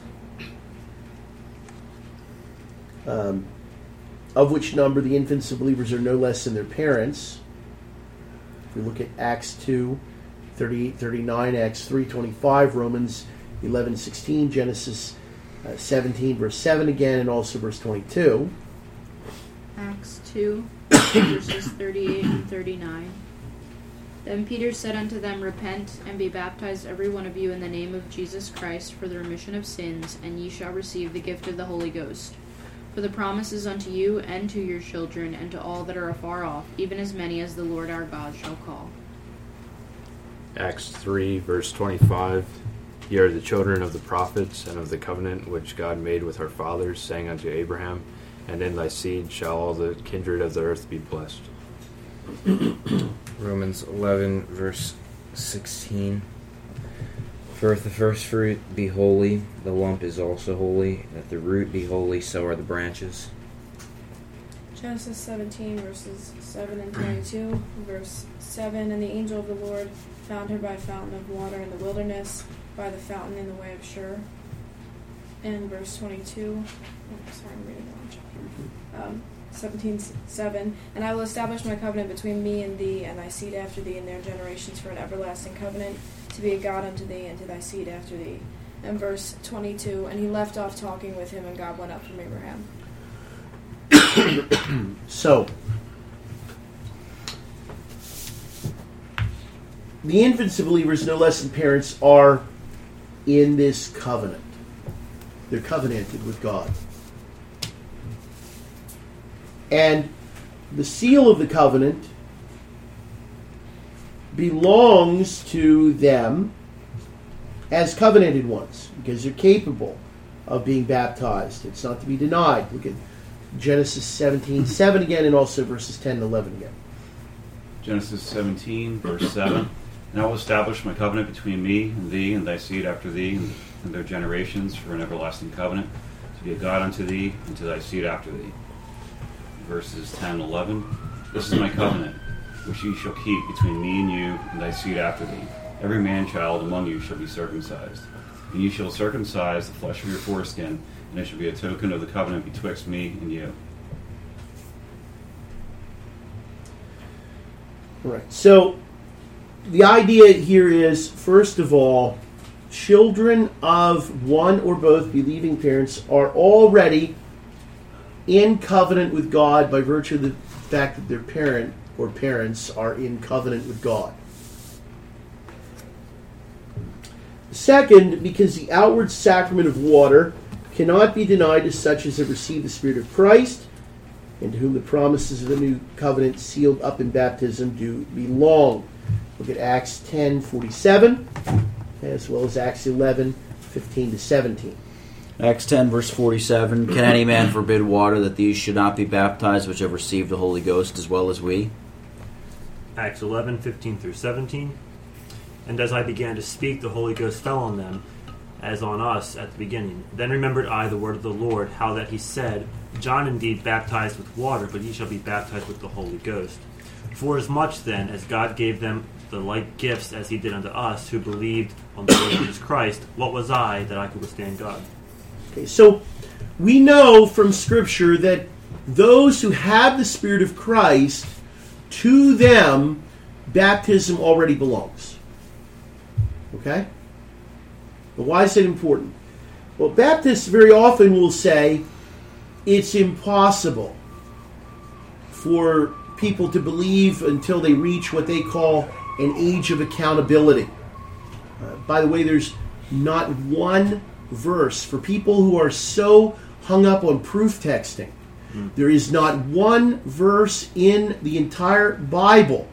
um, of which number the infants of believers are no less than their parents. If we look at Acts two, thirty-eight, thirty-nine, Acts three, twenty-five, Romans eleven, sixteen, Genesis uh, seventeen, verse seven again, and also verse twenty-two. Acts two, verses thirty-eight and thirty-nine. Then Peter said unto them, Repent, and be baptized every one of you in the name of Jesus Christ for the remission of sins, and ye shall receive the gift of the Holy Ghost. For the promise is unto you, and to your children, and to all that are afar off, even as many as the Lord our God shall call. Acts three, verse twenty-five. Ye are the children of the prophets, and of the covenant which God made with our fathers, saying unto Abraham, And in thy seed shall all the kindred of the earth be blessed. Romans eleven, verse sixteen. For if the first fruit be holy, the lump is also holy. And if the root be holy, so are the branches. Genesis seventeen, verses seven and twenty-two. Verse seven, And the angel of the Lord found her by a fountain of water in the wilderness, by the fountain in the way of Shur. And verse twenty-two. Oh, sorry, I'm reading the wrong chapter. Um, seventeen seven, And I will establish my covenant between me and thee, and thy seed after thee, and their generations, for an everlasting covenant, to be a God unto thee, and to thy seed after thee. And verse twenty-two, And he left off talking with him, and God went up from Abraham. So, the infants of believers, no less than parents, are in this covenant. They're covenanted with God. And the seal of the covenant belongs to them as covenanted ones, because they're capable of being baptized. It's not to be denied. Look at Genesis seventeen seven again, and also verses ten and eleven again. Genesis seventeen, verse seven. And I will establish my covenant between me and thee and thy seed after thee and their generations for an everlasting covenant, to be a God unto thee and to thy seed after thee. Verses ten and eleven. This is my covenant, which ye shall keep between me and you and thy seed after thee. Every man-child among you shall be circumcised. And ye shall circumcise the flesh of your foreskin, and it shall be a token of the covenant betwixt me and you. Right. So, the idea here is, first of all, children of one or both believing parents are already in covenant with God by virtue of the fact that their parent or parents are in covenant with God. Second, because the outward sacrament of water cannot be denied to such as have received the Spirit of Christ, and to whom the promises of the new covenant sealed up in baptism do belong. Look at Acts ten forty-seven, as well as Acts eleven fifteen to seventeen. Acts ten, verse forty-seven. Can any man forbid water that these should not be baptized which have received the Holy Ghost as well as we? Acts eleven fifteen through seventeen. And as I began to speak, the Holy Ghost fell on them, as on us at the beginning. Then remembered I the word of the Lord, how that he said, John indeed baptized with water, but ye shall be baptized with the Holy Ghost. Forasmuch then as God gave them the like gifts as he did unto us, who believed on the Lord Jesus Christ, what was I that I could withstand God? Okay, so we know from Scripture that those who have the Spirit of Christ, to them, baptism already belongs. Okay? But why is it important? Well, Baptists very often will say it's impossible for people to believe until they reach what they call an age of accountability. Uh, by the way, there's not one verse for people who are so hung up on proof texting. Mm. There is not one verse in the entire Bible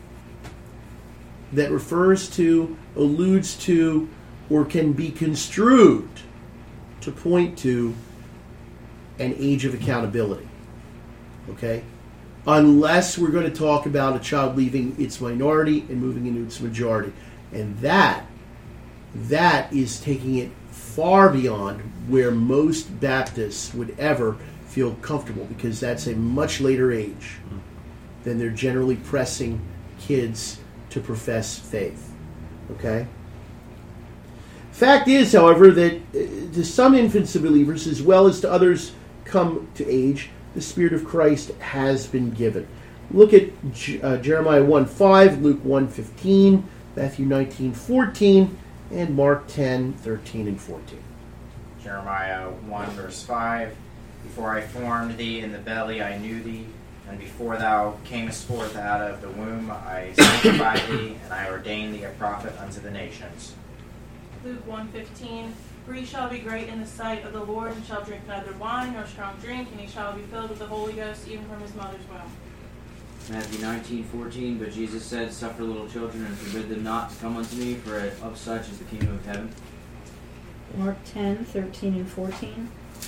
that refers to, alludes to, or can be construed to point to an age of accountability. Okay? Unless we're going to talk about a child leaving its minority and moving into its majority. And that, that is taking it far beyond where most Baptists would ever feel comfortable, because that's a much later age than they're generally pressing kids to profess faith. Okay? Fact is, however, that uh, to some infants of believers, as well as to others come to age, the Spirit of Christ has been given. Look at J- uh, Jeremiah one five, Luke one fifteen, Matthew nineteen fourteen, and Mark ten thirteen and fourteen. Jeremiah one verse five, Before I formed thee in the belly I knew thee, and before thou camest forth out of the womb I sanctified thee, and I ordained thee a prophet unto the nations. Luke one fifteen, For he shall be great in the sight of the Lord, and shall drink neither wine nor strong drink, and he shall be filled with the Holy Ghost even from his mother's womb. Matthew nineteen fourteen, But Jesus said, Suffer little children, and forbid them not to come unto me, for of such is the kingdom of heaven. Mark ten thirteen and fourteen.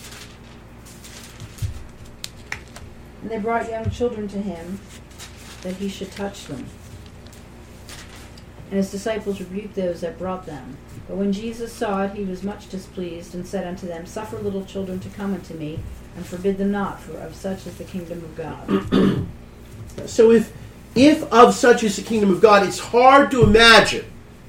And they brought young children to him, that he should touch them. And his disciples rebuked those that brought them. But when Jesus saw it, he was much displeased, and said unto them, Suffer little children to come unto me, and forbid them not, for of such is the kingdom of God. So if, if of such is the kingdom of God, it's hard to imagine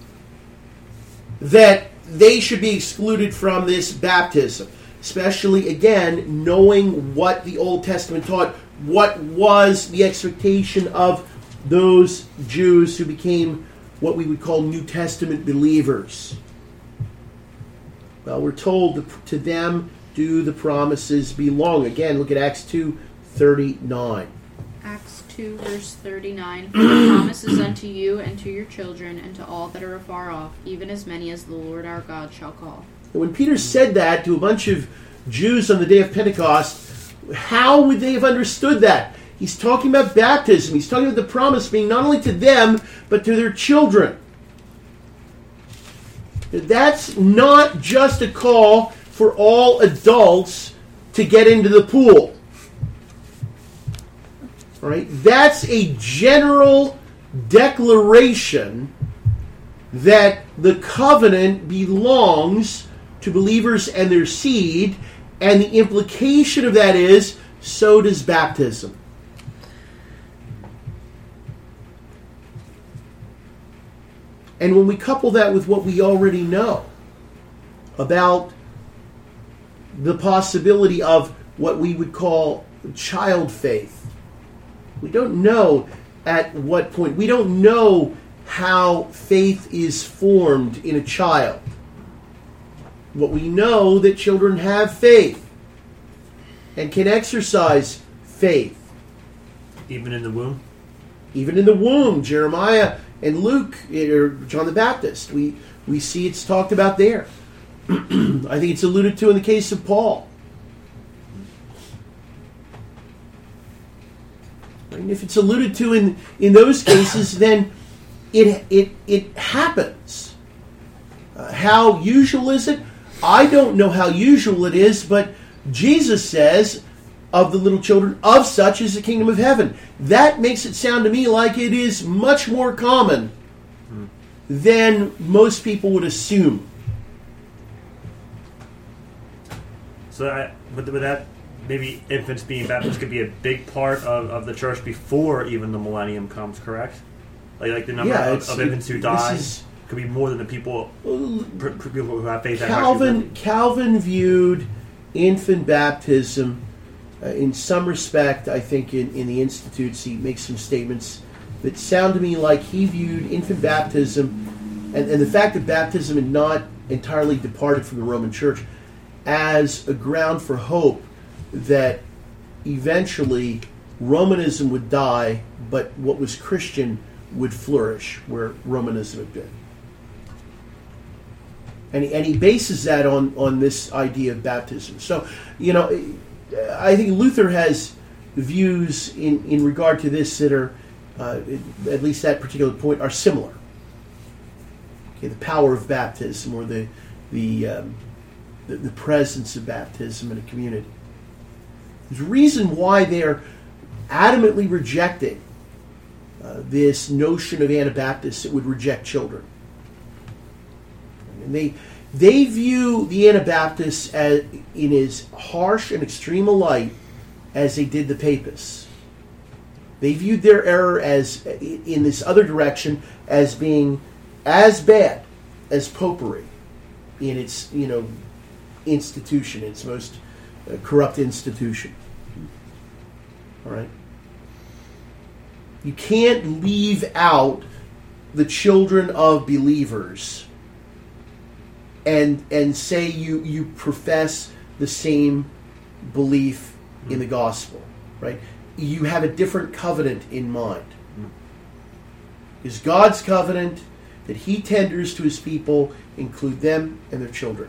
that they should be excluded from this baptism. Especially, again, knowing what the Old Testament taught, what was the expectation of those Jews who became what we would call New Testament believers. Well, we're told to, to them do the promises belong. Again, look at Acts two thirty-nine. Acts two, verse thirty-nine. For the promises unto you and to your children and to all that are afar off, even as many as the Lord our God shall call. And when Peter said that to a bunch of Jews on the day of Pentecost, how would they have understood that? He's talking about baptism. He's talking about the promise being not only to them, but to their children. That's not just a call for all adults to get into the pool. All right? That's a general declaration that the covenant belongs to believers and their seed, and the implication of that is, so does baptism. And when we couple that with what we already know about the possibility of what we would call child faith, we don't know at what point, we don't know how faith is formed in a child. But we know that children have faith and can exercise faith. Even in the womb? Even in the womb, Jeremiah and Luke, or John the Baptist, we, we see it's talked about there. I think it's alluded to in the case of Paul. And if it's alluded to in, in those cases, then it it it happens. Uh, how usual is it? I don't know how usual it is, but Jesus says of the little children, of such is the kingdom of heaven. That makes it sound to me like it is much more common than most people would assume. So I, with, with that, maybe infants being baptized could be a big part of, of the church before even the millennium comes, correct? Like, like the number Yeah, of, it's- of infants who this die is- could be more than the people, pr- pr- people who have faith. that have actually Calvin lived. Calvin viewed infant baptism uh, in some respect. I think in, in the Institutes he makes some statements that sound to me like he viewed infant baptism and, and the fact that baptism had not entirely departed from the Roman Church as a ground for hope that eventually Romanism would die, but what was Christian would flourish where Romanism had been. And he, and he bases that on, on this idea of baptism. So, you know, I think Luther has views in, in regard to this that are, uh, at least that particular point, are similar. Okay, the power of baptism, or the the, um, the the presence of baptism in a community. There's a reason why they're adamantly rejecting uh, this notion of Anabaptists that would reject children. And they they view the Anabaptists as, in as harsh and extreme a light as they did the Papists. They viewed their error as in this other direction as being as bad as popery in its, you know, institution, its most uh, corrupt institution. All right. You can't leave out the children of believers and and say you you profess the same belief in the gospel, right? You have a different covenant in mind. Is God's covenant that he tenders to his people include them and their children?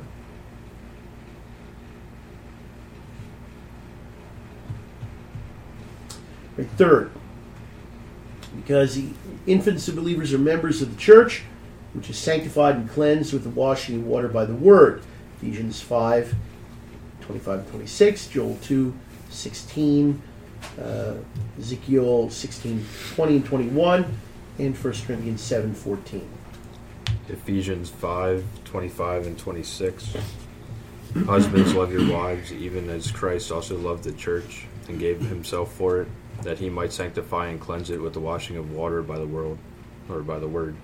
Right, third, because the infants and believers are members of the church, which is sanctified and cleansed with the washing of water by the word. Ephesians five, twenty-five and twenty-six, Joel two, sixteen, uh, Ezekiel sixteen, twenty and twenty-one, and First Corinthians seven, fourteen. Ephesians five, twenty-five and twenty-six. Husbands, love your wives, even as Christ also loved the church and gave himself for it, that he might sanctify and cleanse it with the washing of water by the world, or by the word.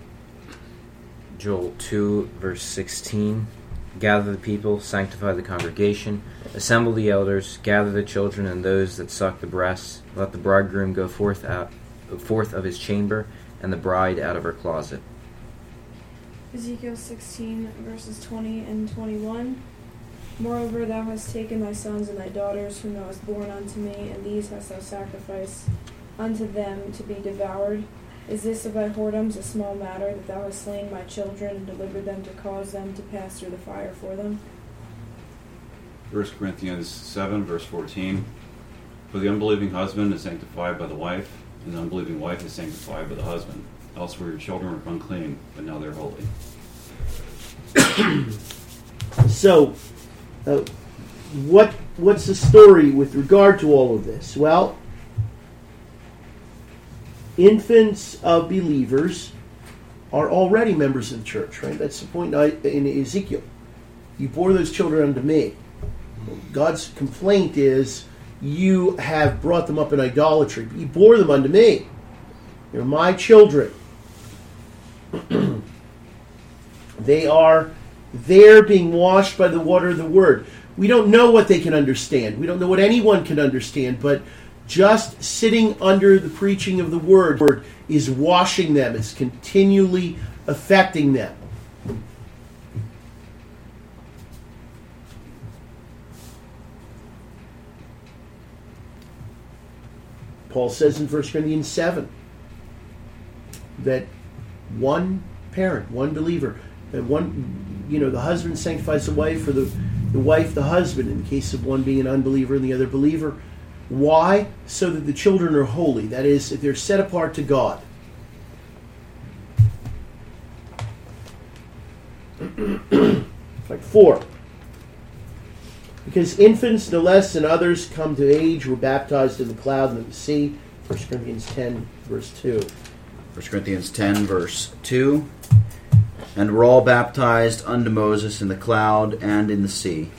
Joel two, verse sixteen. Gather the people, sanctify the congregation, assemble the elders, gather the children and those that suck the breasts. Let the bridegroom go forth out, forth of his chamber, and the bride out of her closet. Ezekiel sixteen, verses twenty and twenty-one. Moreover, thou hast taken thy sons and thy daughters, whom thou hast borne unto me, and these hast thou sacrificed unto them to be devoured. Is this of thy whoredoms a small matter, that thou hast slain my children, and delivered them to cause them to pass through the fire for them? First Corinthians seven, verse fourteen. For the unbelieving husband is sanctified by the wife, and the unbelieving wife is sanctified by the husband. Else were your children were unclean, but now they're holy. So, uh, what what's the story with regard to all of this? Well, infants of believers are already members of the church, right? That's the point in Ezekiel. You bore those children unto me. God's complaint is you have brought them up in idolatry. You bore them unto me. They're my children. They are there being washed by the water of the word. We don't know what they can understand. We don't know what anyone can understand, but just sitting under the preaching of the word is washing them. It's continually affecting them. Paul says in First Corinthians seven that one parent, one believer, that one, you know, the husband sanctifies the wife, or the, the wife the husband, in the case of one being an unbeliever and the other believer. Why? So that the children are holy. That is, if they're set apart to God. Like four. Because infants, no less than others, come to age, were baptized in the cloud and in the sea. First Corinthians ten, verse two. First Corinthians ten, verse two. And were all baptized unto Moses in the cloud and in the sea.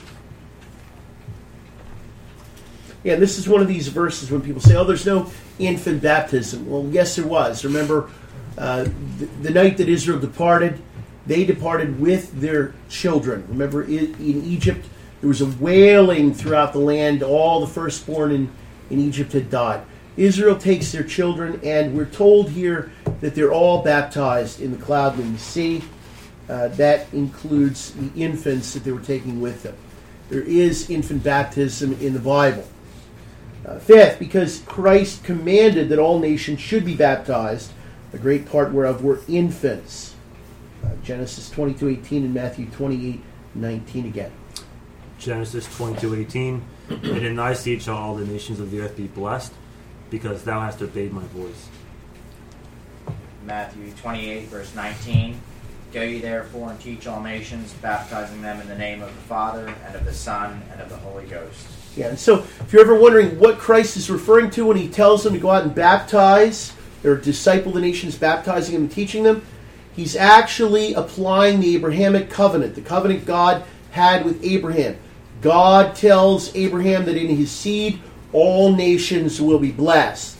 Yeah, this is one of these verses when people say, oh, there's no infant baptism. Well, yes, there was. Remember, uh, the, the night that Israel departed, they departed with their children. Remember, in, in Egypt, there was a wailing throughout the land. All the firstborn in, in Egypt had died. Israel takes their children, and we're told here that they're all baptized in the cloud and in the sea. Uh, that includes the infants that they were taking with them. There is infant baptism in the Bible. Uh, fifth, because Christ commanded that all nations should be baptized, a great part whereof were infants. Uh, Genesis twenty-two eighteen and Matthew twenty-eight nineteen again. Genesis twenty-two eighteen, and in thy seed shall all the nations of the earth be blessed, because thou hast obeyed my voice. Matthew twenty-eight, verse nineteen. Go ye therefore and teach all nations, baptizing them in the name of the Father, and of the Son, and of the Holy Ghost. Yeah, and so if you're ever wondering what Christ is referring to when he tells them to go out and baptize, or disciple the nations, baptizing them and teaching them, he's actually applying the Abrahamic covenant, the covenant God had with Abraham. God tells Abraham that in his seed all nations will be blessed.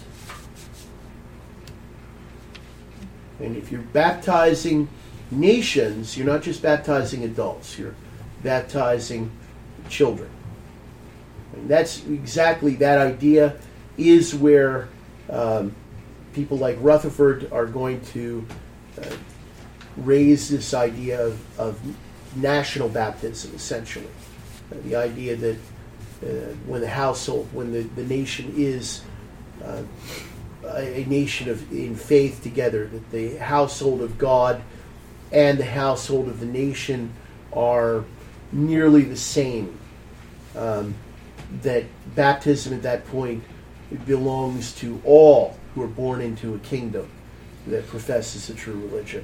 And if you're baptizing nations, you're not just baptizing adults, you're baptizing children. And that's exactly that idea is where um, people like Rutherford are going to uh, raise this idea of, of national baptism, essentially. Uh, the idea that uh, when the household, when the, the nation is uh, a, a nation of in faith together, that the household of God and the household of the nation are nearly the same. Um, that baptism at that point belongs to all who are born into a kingdom that professes a true religion.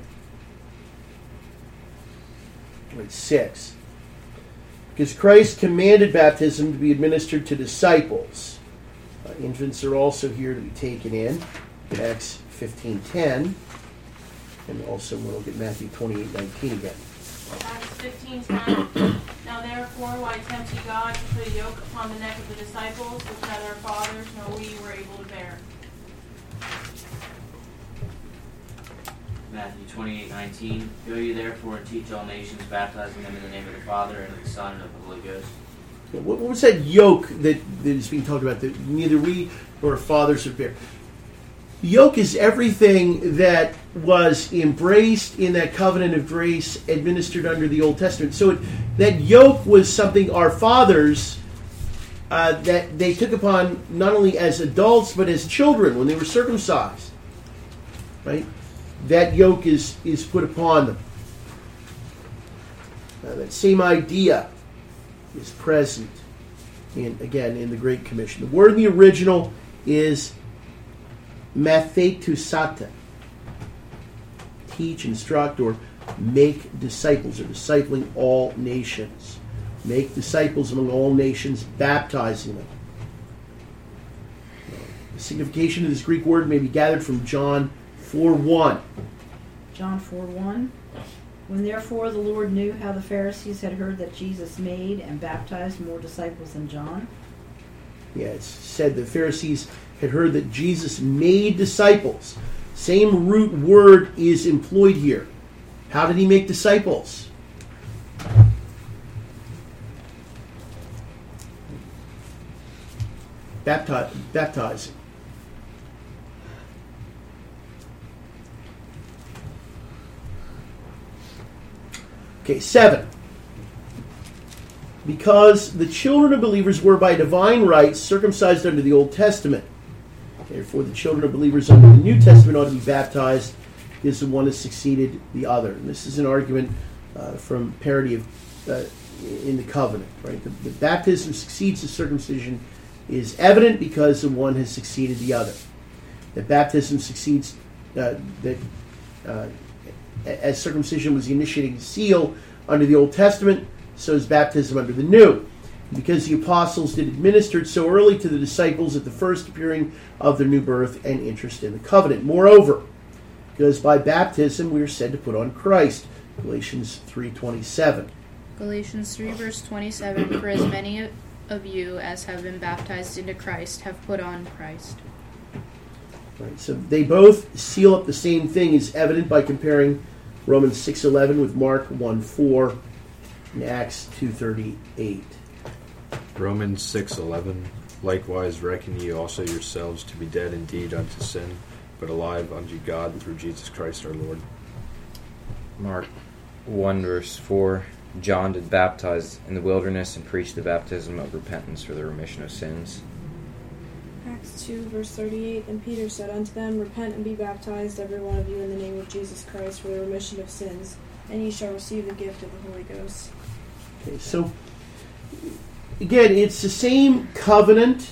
Right, six. Because Christ commanded baptism to be administered to disciples. Uh, infants are also here to be taken in. Acts fifteen ten. And also we'll look at Matthew twenty-eight nineteen again. Acts fifteen ten. Now therefore, why tempt ye God to put a yoke upon the neck of the disciples, which neither our fathers nor we were able to bear? Matthew twenty-eight nineteen. Go ye therefore and teach all nations, baptizing them in the name of the Father, and of the Son, and of the Holy Ghost. What was that yoke that, that is being talked about that neither we nor our fathers would bear? Yoke is everything that was embraced in that covenant of grace administered under the Old Testament. So it, that yoke was something our fathers, uh, that they took upon not only as adults but as children when they were circumcised. Right? That yoke is, is put upon them. Uh, that same idea is present in, again, in the Great Commission. The word in the original is mathetusata. Teach, instruct, or make disciples, or discipling all nations. Make disciples among all nations, baptizing them. The signification of this Greek word may be gathered from John four one. John four one. When therefore the Lord knew how the Pharisees had heard that Jesus made and baptized more disciples than John. Yeah, it's said the Pharisees had heard that Jesus made disciples. Same root word is employed here. How did he make disciples? bapti- baptizing. Okay, seven. Because the children of believers were by divine right circumcised under the Old Testament. Therefore, the children of believers under the New Testament ought to be baptized because the one has succeeded the other. And this is an argument uh, from parity of uh, in the covenant. Right, the, the baptism succeeds the circumcision is evident because the one has succeeded the other. That baptism succeeds uh, that uh, as circumcision was the initiating seal under the Old Testament, so is baptism under the New. Because the apostles did administer it so early to the disciples at the first appearing of their new birth and interest in the covenant. Moreover, because by baptism we are said to put on Christ. Galatians three twenty-seven. Galatians three verse twenty-seven, for as many of you as have been baptized into Christ have put on Christ. Right, so they both seal up the same thing, is evident by comparing Romans six eleven with Mark one four and Acts two thirty-eight. Romans six eleven. Likewise reckon ye also yourselves to be dead indeed unto sin, but alive unto God through Jesus Christ our Lord. Mark one verse four. John did baptize in the wilderness and preach the baptism of repentance for the remission of sins. Acts two, verse thirty-eight, and Peter said unto them, Repent and be baptized, every one of you, in the name of Jesus Christ, for the remission of sins, and ye shall receive the gift of the Holy Ghost. Okay, so again, it's the same covenant.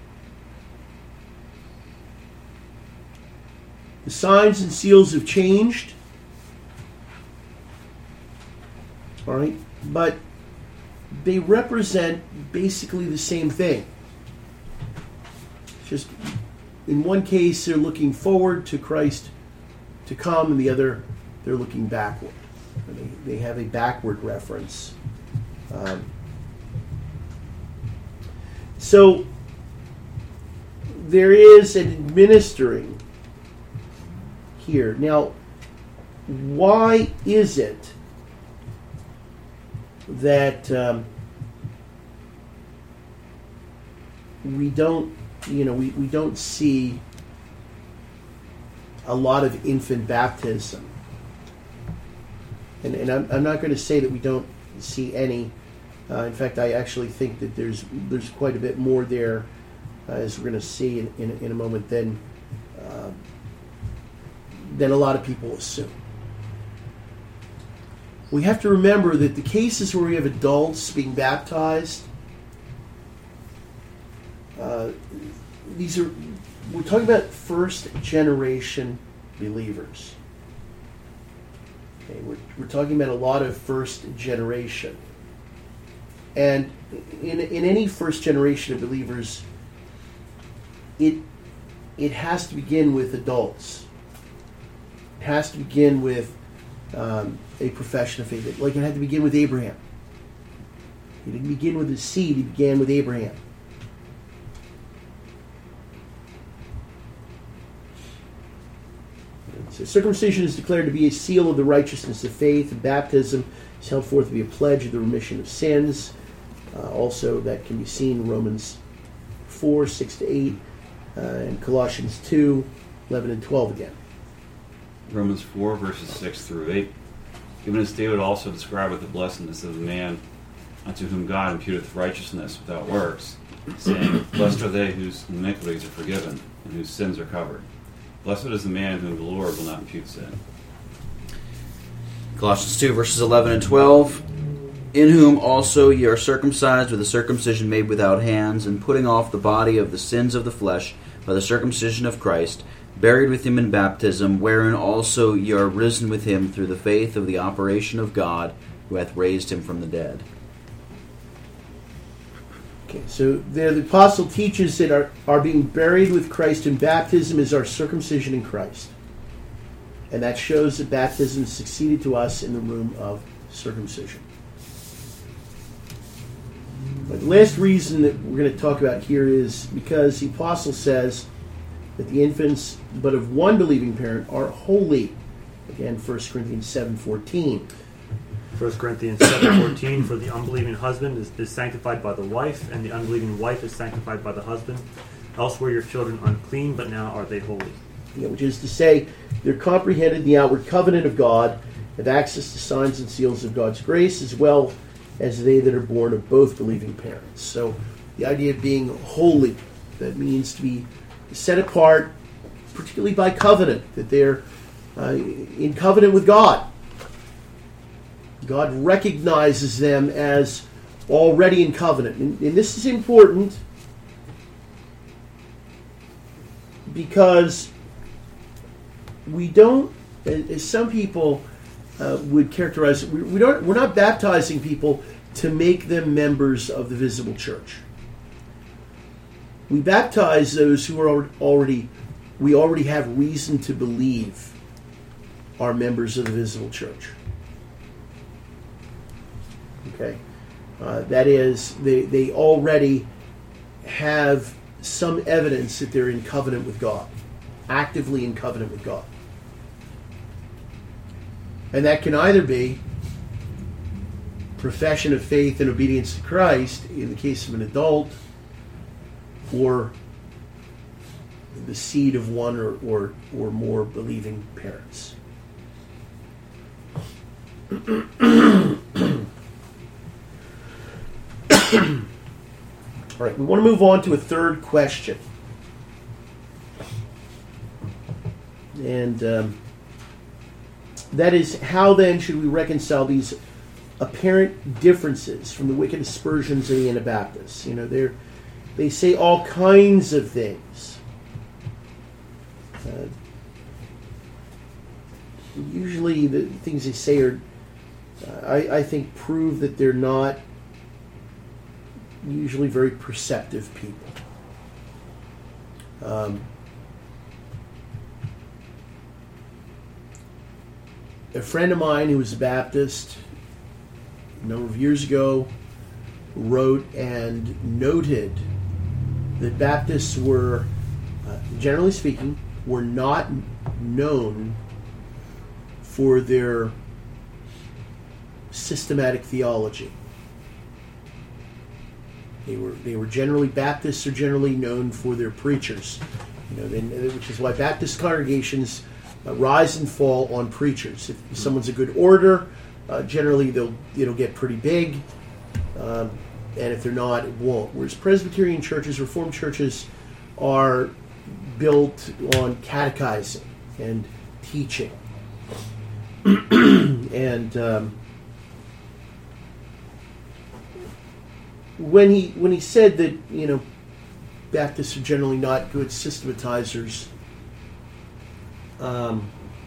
The signs and seals have changed. All right, but they represent basically the same thing. Just in one case, they're looking forward to Christ to come, and the other, they're looking backward. They, they have a backward reference. Um, so there is an administering here. Now, why is it that um, we don't, you know, we, we don't see a lot of infant baptism? And, and I'm, I'm not going to say that we don't see any. Uh, in fact, I actually think that there's there's quite a bit more there, uh, as we're going to see in, in, in a moment, than uh, than a lot of people assume. We have to remember that the cases where we have adults being baptized, uh, these are, we're talking about first generation believers. Okay, we're, we're talking about a lot of first generation. And in, in any first generation of believers, it it has to begin with adults. It has to begin with um, a profession of faith. Like it had to begin with Abraham. He didn't begin with his seed, he began with Abraham. So circumcision is declared to be a seal of the righteousness of faith, and baptism is held forth to be a pledge of the remission of sins. Uh, also, that can be seen in Romans four, six to eight, uh, and Colossians two, eleven and twelve again. Romans four, verses six through eight. Even as David also describeth the blessedness of the man unto whom God imputeth righteousness without works, saying, Blessed are they whose iniquities are forgiven, and whose sins are covered. Blessed is the man whom the Lord will not impute sin. Colossians two, verses eleven and twelve. In whom also ye are circumcised with a circumcision made without hands, and putting off the body of the sins of the flesh by the circumcision of Christ, buried with him in baptism, wherein also ye are risen with him through the faith of the operation of God, who hath raised him from the dead. Okay, so there the apostle teaches that our, our being buried with Christ in baptism is our circumcision in Christ. And that shows that baptism succeeded to us in the room of circumcision. But the last reason that we're going to talk about here is because the apostle says that the infants, but of one believing parent, are holy. Again, First Corinthians seven fourteen. First Corinthians seven fourteen, for the unbelieving husband is, is sanctified by the wife, and the unbelieving wife is sanctified by the husband. Else were your children unclean, but now are they holy. Yeah, which is to say, they're comprehended the outward covenant of God, have access to signs and seals of God's grace, as well as they that are born of both believing parents. So the idea of being holy, that means to be set apart, particularly by covenant, that they're uh, in covenant with God. God recognizes them as already in covenant. And, and this is important because we don't, as some people uh, would characterize it, we, we don't, we're not baptizing people to make them members of the visible church. We baptize those who are already, we already have reason to believe are members of the visible church. Okay, uh, that is, they, they already have some evidence that they're in covenant with God, actively in covenant with God. And that can either be profession of faith and obedience to Christ in the case of an adult, or the seed of one or, or, or more believing parents. All right, we want to move on to a third question. And um, that is, how then should we reconcile these apparent differences from the wicked aspersions of the Anabaptists? You know, they're, they say all kinds of things. Uh, usually the things they say are, uh, I, I think, prove that they're not usually very perceptive people. Um, a friend of mine who was a Baptist a number of years ago wrote and noted that Baptists were, uh, generally speaking, were not known for their systematic theology. They were they were generally, Baptists are generally known for their preachers, you know, and, which is why Baptist congregations uh, rise and fall on preachers. If someone's a good orator, uh, generally they'll it'll get pretty big, um, and if they're not, it won't. Whereas Presbyterian churches, Reformed churches, are built on catechizing and teaching, and um, When he when he said that, you know, Baptists are generally not good systematizers, um,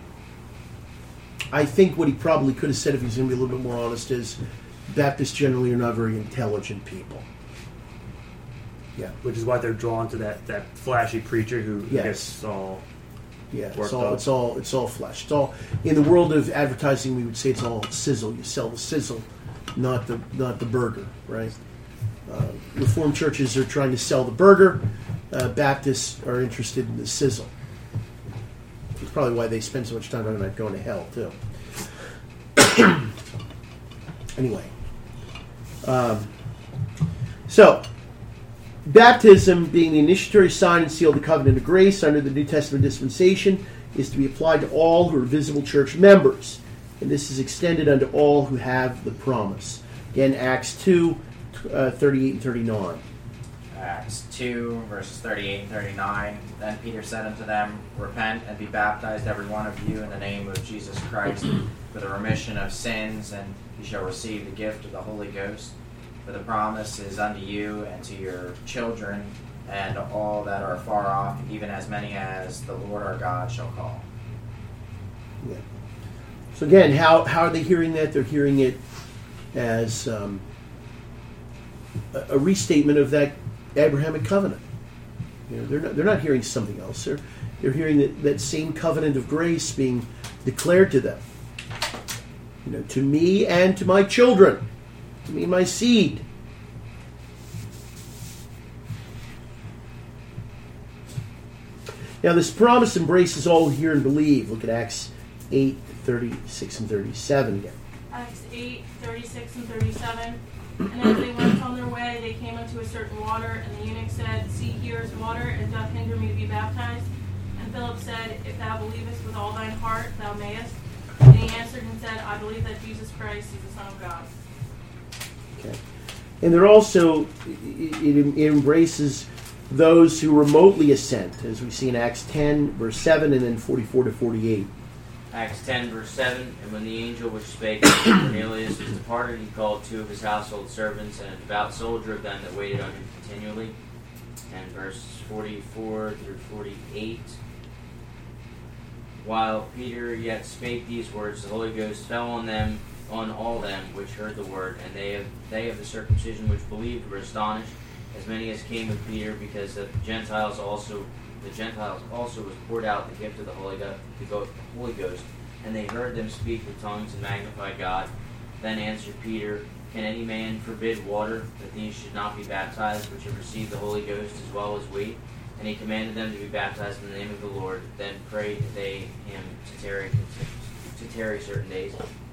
I think what he probably could have said, if he's going to be a little bit more honest, is Baptists generally are not very intelligent people. Yeah, which is why they're drawn to that, that flashy preacher who yes. gets all yeah, worked it's all up. it's all it's all flesh. It's all, in the world of advertising, we would say it's all sizzle. You sell the sizzle, not the not the burger, right? Uh, Reformed churches are trying to sell the burger. Uh, Baptists are interested in the sizzle. It's probably why they spend so much time talking about going to hell, too. Anyway. Um, so, baptism, being the initiatory sign and seal of the covenant of grace under the New Testament dispensation, is to be applied to all who are visible church members. And this is extended unto all who have the promise. Again, Acts two, Uh, thirty-eight and thirty-nine. Acts two, verses thirty-eight and thirty-nine. Then Peter said unto them, Repent and be baptized every one of you in the name of Jesus Christ for the remission of sins, and you shall receive the gift of the Holy Ghost. For the promise is unto you and to your children and all that are far off, even as many as the Lord our God shall call. Yeah. So again, how, how are they hearing that? They're hearing it as Um, a restatement of that Abrahamic covenant. You know, they're not, they're not hearing something else. They're, they're hearing that, that same covenant of grace being declared to them. You know, to me and to my children, to me and my seed. Now, this promise embraces all who hear and believe. Look at Acts eight, thirty-six and thirty-seven again. Acts eight, thirty-six and thirty-seven. And as they went on their way, they came unto a certain water, and the eunuch said, See, here is water, it doth hinder me to be baptized. And Philip said, If thou believest with all thine heart, thou mayest. And he answered and said, I believe that Jesus Christ is the Son of God. Okay. And there also, it, it, it embraces those who remotely assent, as we see in Acts ten, verse seven, and then forty-four to forty-eight. Acts ten, verse seven, And when the angel which spake unto Cornelius was departed, he called two of his household servants and a devout soldier of them that waited on him continually. And verse forty-four through forty-eight. While Peter yet spake these words, the Holy Ghost fell on them, on all them which heard the word, and they of, they of the circumcision which believed were astonished, as many as came with Peter, because the Gentiles also the Gentiles also was poured out the gift of the Holy, Go- the Holy Ghost, and they heard them speak with tongues and magnify God. Then answered Peter, Can any man forbid water, that these should not be baptized, which have received the Holy Ghost as well as we? And he commanded them to be baptized in the name of the Lord. Then prayed they him to tarry, to tarry certain days.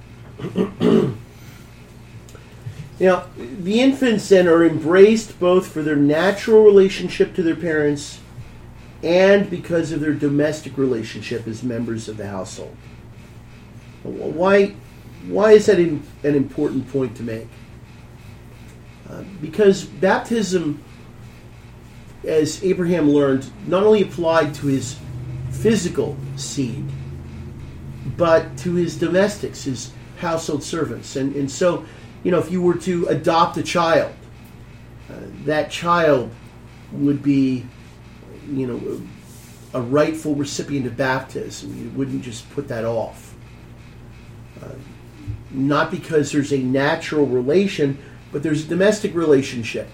Now, the infants then are embraced both for their natural relationship to their parents and because of their domestic relationship as members of the household. Why, why is that an important point to make? Uh, because baptism, as Abraham learned, not only applied to his physical seed, but to his domestics, his household servants. And, and so, you know, if you were to adopt a child, uh, that child would be, you know, a rightful recipient of baptism. You wouldn't just put that off. Uh, not because there's a natural relation, but there's a domestic relationship.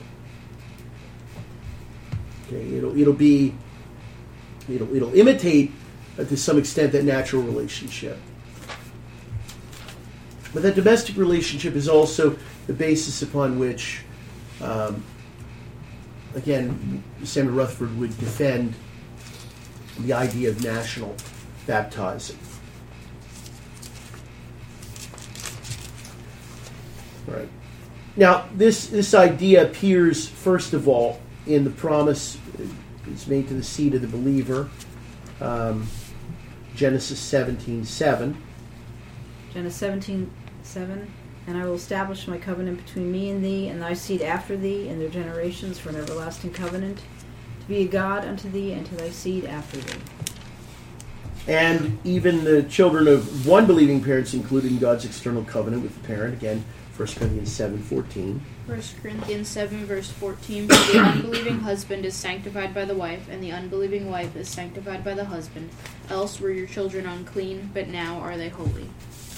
Okay, it'll it'll be it'll it'll imitate uh, to some extent that natural relationship. But that domestic relationship is also the basis upon which, um, again, Samuel Rutherford would defend the idea of national baptizing. Right. Now, this this idea appears, first of all, in the promise that's made to the seed of the believer, um, Genesis seventeen seven. Genesis seventeen seven. And I will establish my covenant between me and thee, and thy seed after thee, and their generations for an everlasting covenant, to be a God unto thee, and to thy seed after thee. And even the children of one believing parents, including God's external covenant with the parent, again, First Corinthians seven fourteen. First Corinthians seven, verse fourteen. For the unbelieving husband is sanctified by the wife, and the unbelieving wife is sanctified by the husband. Else were your children unclean, but now are they holy.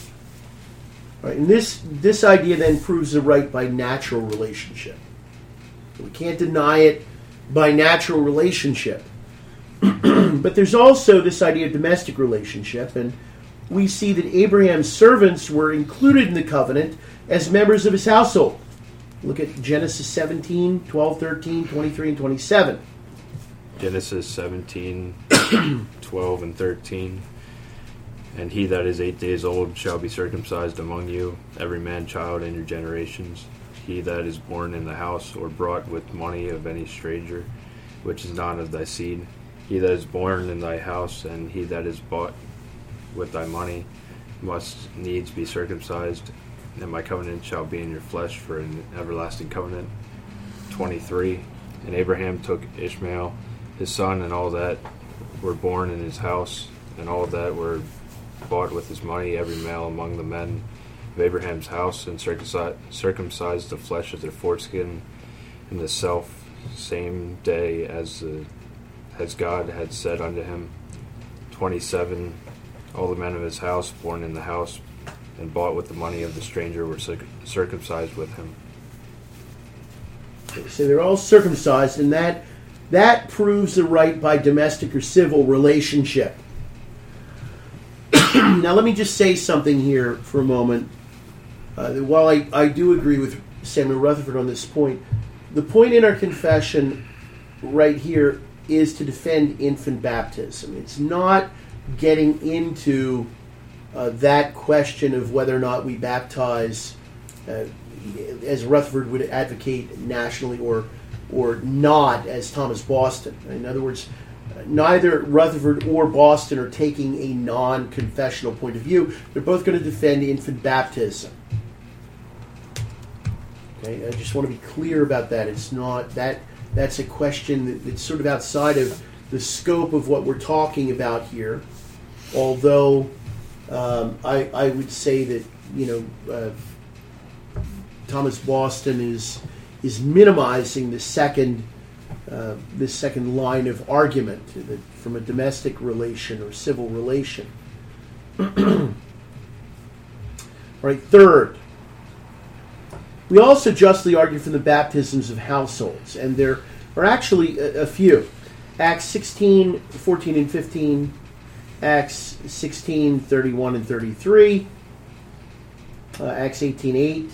Right, and this this idea then proves the right by natural relationship. We can't deny it by natural relationship. But there's also this idea of domestic relationship, and we see that Abraham's servants were included in the covenant as members of his household. Look at Genesis seventeen, twelve, thirteen, twenty-three, and twenty-seven. Genesis seventeen, twelve, and thirteen. And he that is eight days old shall be circumcised among you, every man child in your generations. He that is born in the house or brought with money of any stranger, which is not of thy seed. He that is born in thy house, and he that is bought with thy money, must needs be circumcised. And my covenant shall be in your flesh for an everlasting covenant. twenty-three. And Abraham took Ishmael, his son, and all that were born in his house, and all that were bought with his money, every male among the men of Abraham's house, and circumcised, circumcised the flesh of their foreskin in the self same day as the, as God had said unto him. twenty-seven. All the men of his house, born in the house, and bought with the money of the stranger, were circ- circumcised with him. So they're all circumcised, and that that proves the right by domestic or civil relationship. Now let me just say something here for a moment. Uh, while I, I do agree with Samuel Rutherford on this point, the point in our confession right here is to defend infant baptism. It's not getting into uh, that question of whether or not we baptize, uh, as Rutherford would advocate, nationally or or not, as Thomas Boston. In other words, neither Rutherford or Boston are taking a non-confessional point of view. They're both going to defend infant baptism. Okay, I just want to be clear about that. It's not that that's a question that, that's sort of outside of the scope of what we're talking about here. Although um, I, I would say that, you know, uh, Thomas Boston is is minimizing the second uh, this second line of argument that from a domestic relation or civil relation. All right, third. We also justly argue for the baptisms of households, and there are actually a, a few. Acts sixteen, fourteen, and fifteen, Acts sixteen, thirty-one, and thirty-three, uh, Acts eighteen, eight,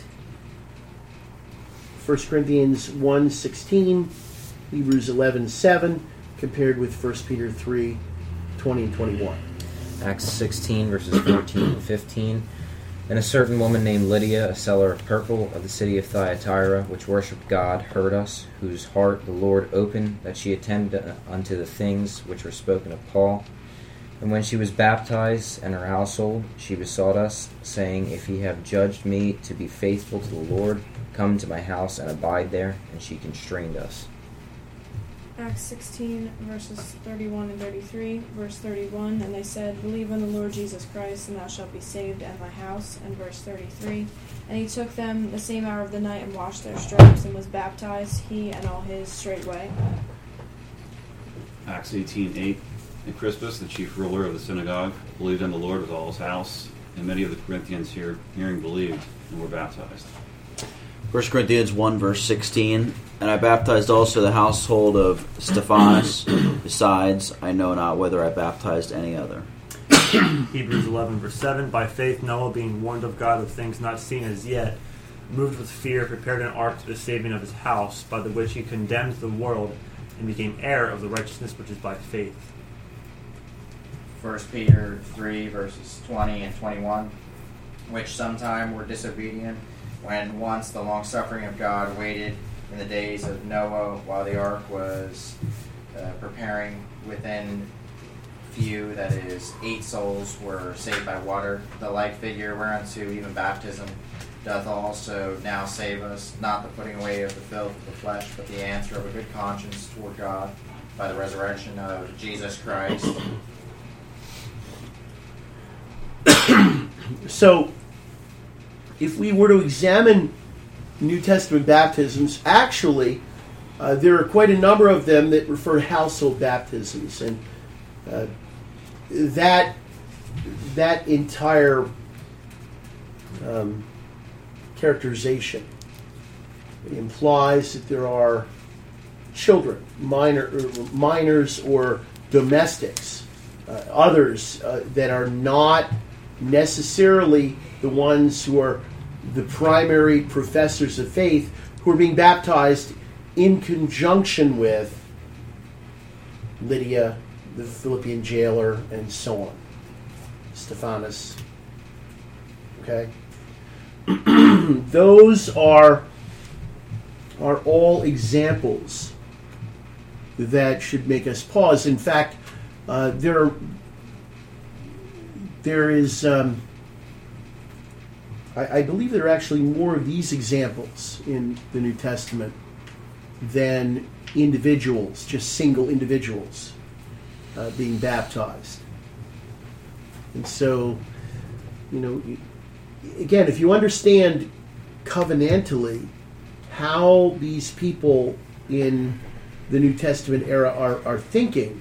First Corinthians one, sixteen, Hebrews eleven, seven, compared with First Peter three, twenty, and twenty-one. Acts sixteen, verses fourteen and fifteen. And a certain woman named Lydia, a seller of purple of the city of Thyatira, which worshipped God, heard us, whose heart the Lord opened, that she attended unto the things which were spoken of Paul. And when she was baptized, and her household, she besought us, saying, If ye have judged me to be faithful to the Lord, come to my house and abide there. And she constrained us. Acts sixteen, verses thirty-one and thirty-three, verse thirty-one, and they said, Believe on the Lord Jesus Christ, and thou shalt be saved, and thy house. And verse thirty-three, and he took them the same hour of the night, and washed their stripes, and was baptized, he and all his, straightway. Acts eighteen, eight. And Crispus, the chief ruler of the synagogue, believed in the Lord with all his house, and many of the Corinthians here, hearing believed, and were baptized. First Corinthians one, verse sixteen. And I baptized also the household of Stephanus. Besides, I know not whether I baptized any other. Hebrews eleven, verse seven. By faith Noah, being warned of God of things not seen as yet, moved with fear, prepared an ark to the saving of his house, by the which he condemned the world, and became heir of the righteousness which is by faith. First Peter three, verses twenty and twenty-one. Which sometime were disobedient, when once the long-suffering of God waited in the days of Noah, while the ark was uh, preparing, within few, that is, eight souls were saved by water. The like figure whereunto even baptism doth also now save us, not the putting away of the filth of the flesh, but the answer of a good conscience toward God by the resurrection of Jesus Christ. So, if we were to examine New Testament baptisms, actually, uh, there are quite a number of them that refer to household baptisms, and uh, that that entire um, characterization implies that there are children, minor, minors, or domestics, uh, others uh, that are not necessarily the ones who are the primary professors of faith, who are being baptized in conjunction with Lydia, the Philippian jailer, and so on. Stephanus. Okay? Those are, are all examples that should make us pause. In fact, uh, there, there is... Um, I believe there are actually more of these examples in the New Testament than individuals, just single individuals uh, being baptized. And so, you know, again, if you understand covenantally how these people in the New Testament era are, are thinking,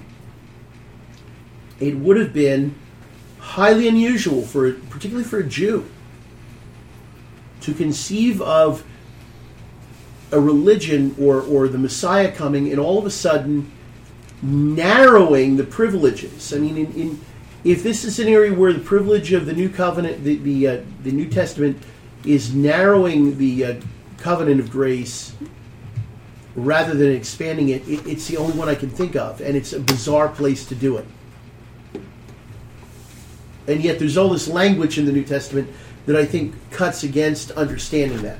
it would have been highly unusual, for particularly for a Jew, to conceive of a religion or, or the Messiah coming and all of a sudden narrowing the privileges. I mean, in, in, if this is an area where the privilege of the New Covenant, the the, uh, the New Testament, is narrowing the uh, covenant of grace rather than expanding it, it, it's the only one I can think of, and it's a bizarre place to do it. And yet there's all this language in the New Testament that I think cuts against understanding that.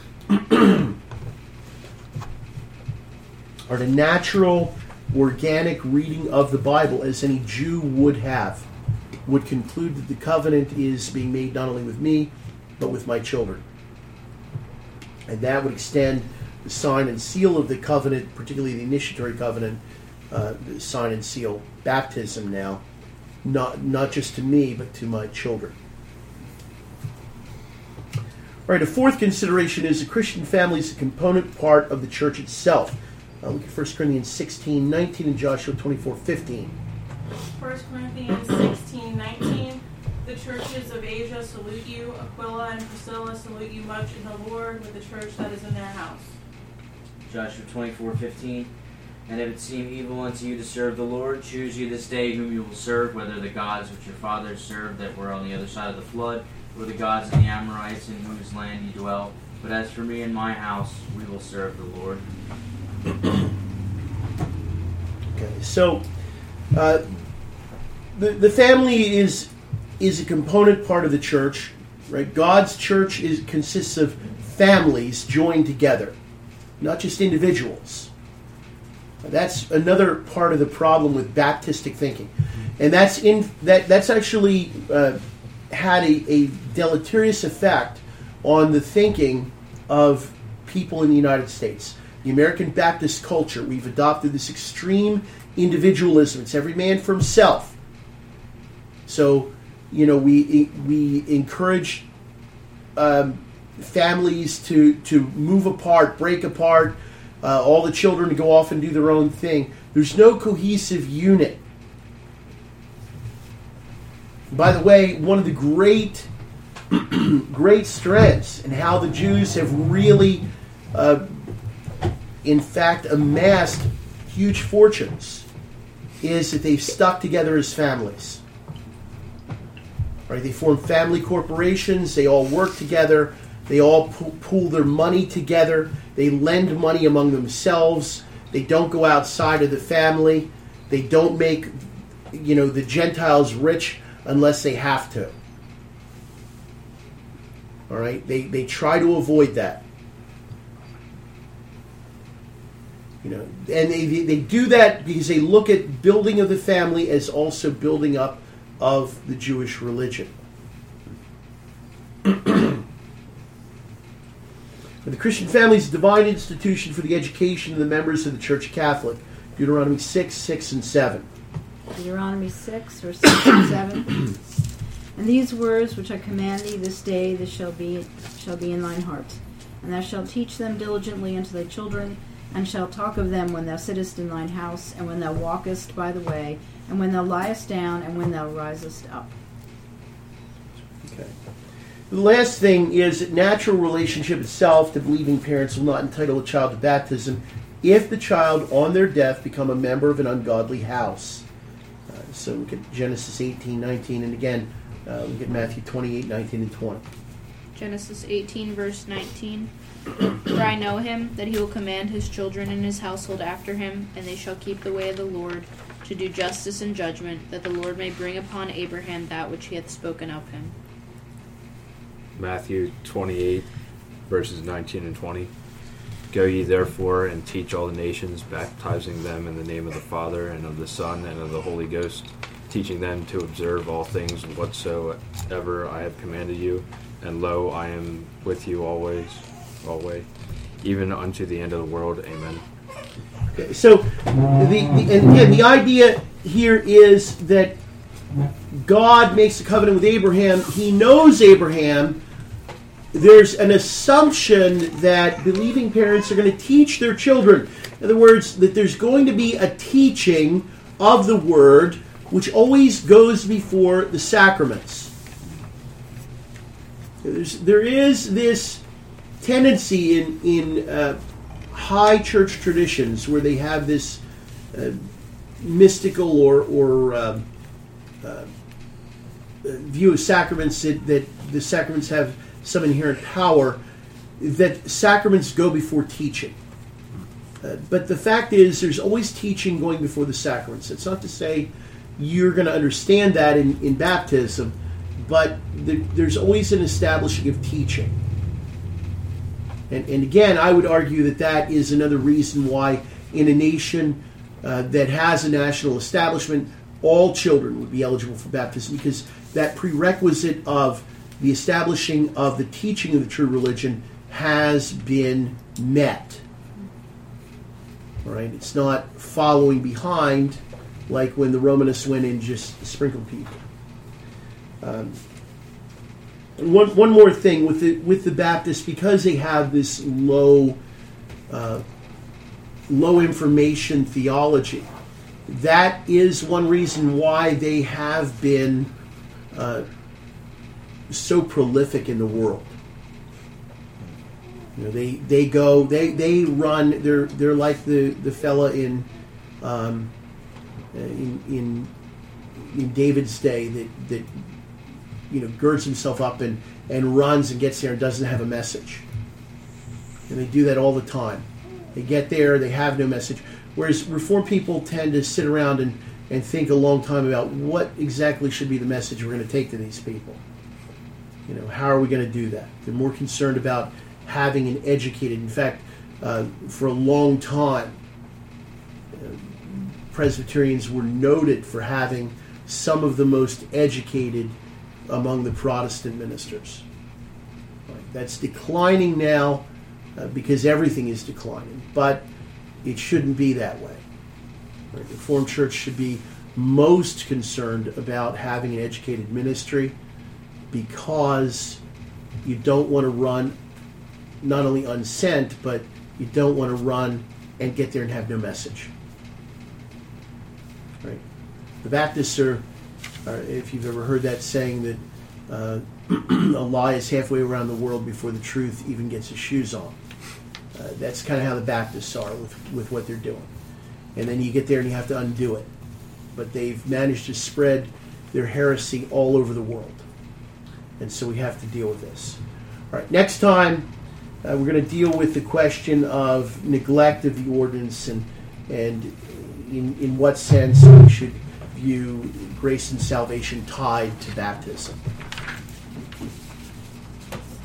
Or the natural, organic reading of the Bible, as any Jew would have, would conclude that the covenant is being made not only with me, but with my children. And that would extend the sign and seal of the covenant, particularly the initiatory covenant, uh, the sign and seal, baptism now, not not just to me, but to my children. All right, a fourth consideration is the Christian family is a component part of the church itself. Uh, look at First Corinthians sixteen nineteen and Joshua twenty-four fifteen. First Corinthians sixteen nineteen. The churches of Asia salute you. Aquila and Priscilla salute you much in the Lord with the church that is in their house. Joshua twenty-four fifteen. And if it seem evil unto you to serve the Lord, choose you this day whom you will serve, whether the gods which your fathers served that were on the other side of the flood, or the gods of the Amorites in whose land you dwell. But as for me and my house, we will serve the Lord. Okay, so uh, the the family is is a component part of the church, right? God's church is consists of families joined together, not just individuals. That's another part of the problem with Baptistic thinking, and that's in that that's actually uh, had a, a deleterious effect on the thinking of people in the United States. The American Baptist culture, we've adopted this extreme individualism. It's every man for himself. So, you know, we we encourage um, families to to move apart, break apart. Uh, all the children to go off and do their own thing. There's no cohesive unit. By the way, one of the great, great strengths in how the Jews have really, uh, in fact, amassed huge fortunes is that they've stuck together as families. Right? They form family corporations. They all work together. They all pool their money together. They lend money among themselves. They don't go outside of the family. They don't make, you know, the Gentiles rich unless they have to. All right? They they try to avoid that. You know, and they they do that because they look at building of the family as also building up of the Jewish religion. The Christian family is a divine institution for the education of the members of the Church Catholic. Deuteronomy six, six, and seven. Deuteronomy six, verse six and seven. And these words which I command thee this day, this shall be shall be in thine heart. And thou shalt teach them diligently unto thy children, and shalt talk of them when thou sittest in thine house, and when thou walkest by the way, and when thou liest down, and when thou risest up. Okay. The last thing is that natural relationship itself to believing parents will not entitle a child to baptism if the child, on their death, become a member of an ungodly house. Uh, so look at Genesis eighteen, nineteen, and again, uh, look at Matthew twenty-eight, nineteen, and twenty. Genesis eighteen, verse nineteen. For I know him, that he will command his children and his household after him, and they shall keep the way of the Lord, to do justice and judgment, that the Lord may bring upon Abraham that which he hath spoken of him. Matthew twenty-eight, verses nineteen and twenty. Go ye therefore and teach all the nations, baptizing them in the name of the Father, and of the Son, and of the Holy Ghost, teaching them to observe all things whatsoever I have commanded you. And lo, I am with you always, always, even unto the end of the world. Amen. Okay, so, the, the, and again, the idea here is that God makes a covenant with Abraham. He knows Abraham. There's an assumption that believing parents are going to teach their children. In other words, that there's going to be a teaching of the Word, which always goes before the sacraments. There's, there is this tendency in, in uh, high church traditions where they have this uh, mystical or, or uh, uh, view of sacraments that, that the sacraments have some inherent power, that sacraments go before teaching. Uh, but the fact is, there's always teaching going before the sacraments. It's not to say you're going to understand that in, in baptism, but the, there's always an establishing of teaching. And, and again, I would argue that that is another reason why in a nation uh, that has a national establishment, all children would be eligible for baptism, because that prerequisite of the establishing of the teaching of the true religion has been met. All right? It's not following behind like when the Romanists went in and just sprinkled people. Um, one one more thing with the with the Baptists, because they have this low uh, low information theology, that is one reason why they have been uh, so prolific in the world. You know, they they go they they run. They're they're like the the fella in um, in in in David's day that that you know girds himself up and and runs and gets there and doesn't have a message. And they do that all the time. They get there, they have no message. Whereas Reformed people tend to sit around and, and think a long time about what exactly should be the message we're going to take to these people. You know, how are we going to do that? They're more concerned about having an educated. In fact, uh, for a long time, uh, Presbyterians were noted for having some of the most educated among the Protestant ministers. Right? That's declining now uh, because everything is declining, but it shouldn't be that way. Right? The Reformed Church should be most concerned about having an educated ministry, because you don't want to run not only unsent, but you don't want to run and get there and have no message. Right? The Baptists are, are if you've ever heard that saying that uh, a lie is halfway around the world before the truth even gets his shoes on. Uh, that's kind of how the Baptists are with, with what they're doing. And then you get there and you have to undo it. But they've managed to spread their heresy all over the world. And so we have to deal with this. All right, next time uh, we're going to deal with the question of neglect of the ordinance and and in, in what sense we should view grace and salvation tied to baptism.